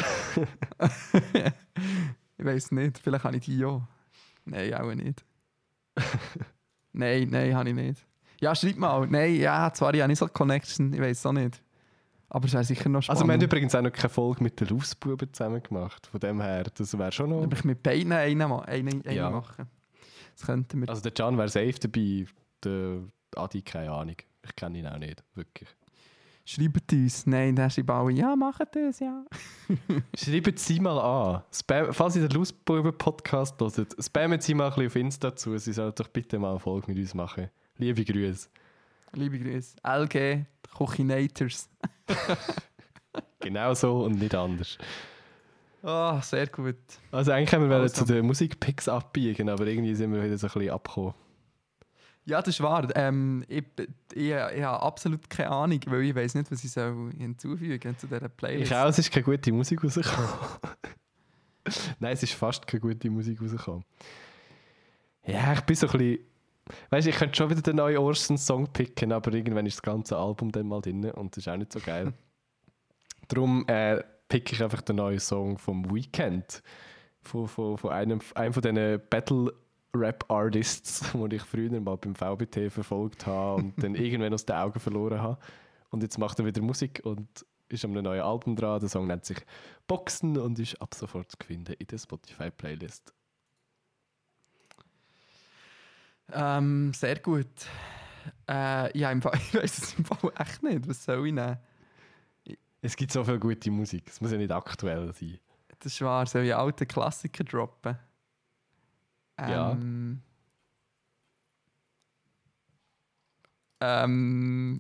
Ich weiß nicht, vielleicht habe ich die ja. Nein, auch nicht. nein, nein, habe ich nicht. Ja, schreib mal. Nein, ja, zwar ich habe nicht so eine Connection, ich weiß es auch nicht. Aber es wäre sicher noch spannend. Also wir haben übrigens auch noch keine Folge mit den Lausbuben zusammen gemacht. Von dem her, das wäre schon noch... Ob ich mit beiden einen, ma- einen, einen Ja. machen. Das könnten wir. Also der Can wäre safe dabei, der Adi keine Ahnung. Ich kenne ihn auch nicht, wirklich. Schreibt uns. Nein, der schreibt alle, ja, macht das, ja. Schreibt sie mal an. Spam, falls ihr den Lausbuben-Podcast hört, spammen sie mal ein bisschen auf Insta zu. Sie sollen doch bitte mal eine Folge mit uns machen. Liebe Grüße. Liebe Grüße. L G, Cochinators. Genau so und nicht anders. Ah, sehr gut. Also eigentlich haben wir Also. zu den Musikpicks abbiegen, aber irgendwie sind wir wieder so ein bisschen abgekommen. Ja, das ist wahr. Ähm, ich, ich, ich habe absolut keine Ahnung, weil ich weiß nicht, was ich soll hinzufügen zu dieser Playlist. Ich auch, es ist keine gute Musik rausgekommen. Nein, es ist fast keine gute Musik rausgekommen. Ja, ich bin so ein bisschen... Weißt du, ich könnte schon wieder den neuen Orson-Song picken, aber irgendwann ist das ganze Album dann mal drin und das ist auch nicht so geil. Darum äh, picke ich einfach den neuen Song vom Weeknd. Von, von, von einem, einem von diesen Battle-Rap-Artists, die ich früher mal beim V B T verfolgt habe und dann irgendwann aus den Augen verloren habe. Und jetzt macht er wieder Musik und ist an einem neuen Album dran. Der Song nennt sich Boxen und ist ab sofort zu finden in der Spotify-Playlist. Ähm, sehr gut. Äh, ja, im Fall, ich weiß es im Fall echt nicht. Was soll ich nehmen? Es gibt so viel gute Musik. Es muss ja nicht aktuell sein. Das ist wahr. Soll ich alte Klassiker droppen? Ja. Ähm, ähm,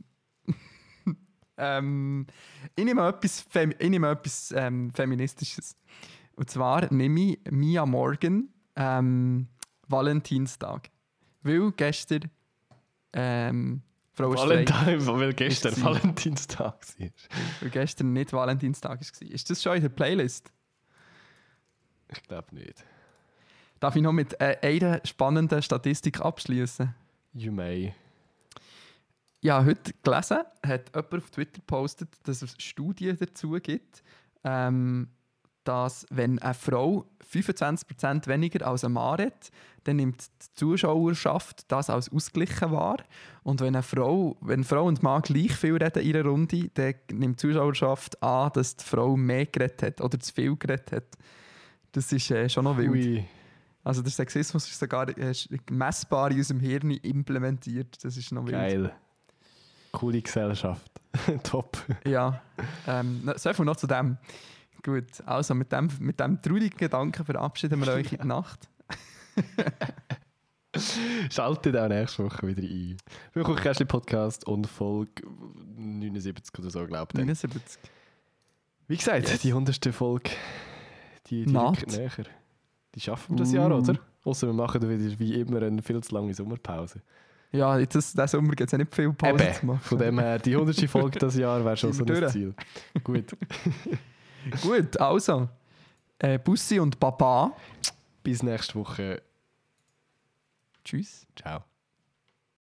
ähm, ich nehme etwas, Fem ich nehme etwas ähm, Feministisches. Und zwar nehme ich Mia Morgan ähm, Valentinstag. Weil gestern ähm, Frauenstreik... Valentin, weil gestern ist sie. Valentinstag war. Weil gestern nicht Valentinstag war. Ist das schon in der Playlist? Ich glaube nicht. Darf ich noch mit äh, einer spannenden Statistik abschließen? You may. Ich habe heute gelesen, hat jemand auf Twitter gepostet, dass es Studien dazu gibt, ähm, dass wenn eine Frau fünfundzwanzig Prozent weniger als ein Mann hat, dann nimmt die Zuschauerschaft das als ausgeglichen wahr. Und wenn eine Frau, wenn Frau und Mann gleich viel reden in einer Runde, dann nimmt die Zuschauerschaft an, dass die Frau mehr geredet hat oder zu viel geredet hat. Das ist äh, schon noch wild. Ui. Also der Sexismus ist sogar äh, messbar in unserem Hirn implementiert. Das ist noch wild. Geil. Coole Gesellschaft. Top. Ja, ähm, so viel noch zu dem. Gut, also mit dem, mit dem traurigen Gedanken verabschieden wir euch in die Nacht. Schaltet auch nächste Woche wieder ein. Willkommen im Podcast und Folge neunundsiebzig oder so, glaube ich. neunundsiebzig. Wie gesagt, Yes. die hundertste Folge, die, die Naht. rückt näher. Die schaffen wir das Mm. Jahr, oder? Außer wir machen wieder wie immer eine viel zu lange Sommerpause. Ja, jetzt ist, diesen Sommer gibt es ja nicht viel Pause Eben, zu machen. von dem her, die hundertste Folge dieses Jahr wäre schon so Sind wir ein durch? Ziel. Gut, Gut, also. Äh, Bussi und Papa. bis nächste Woche. Tschüss. Ciao.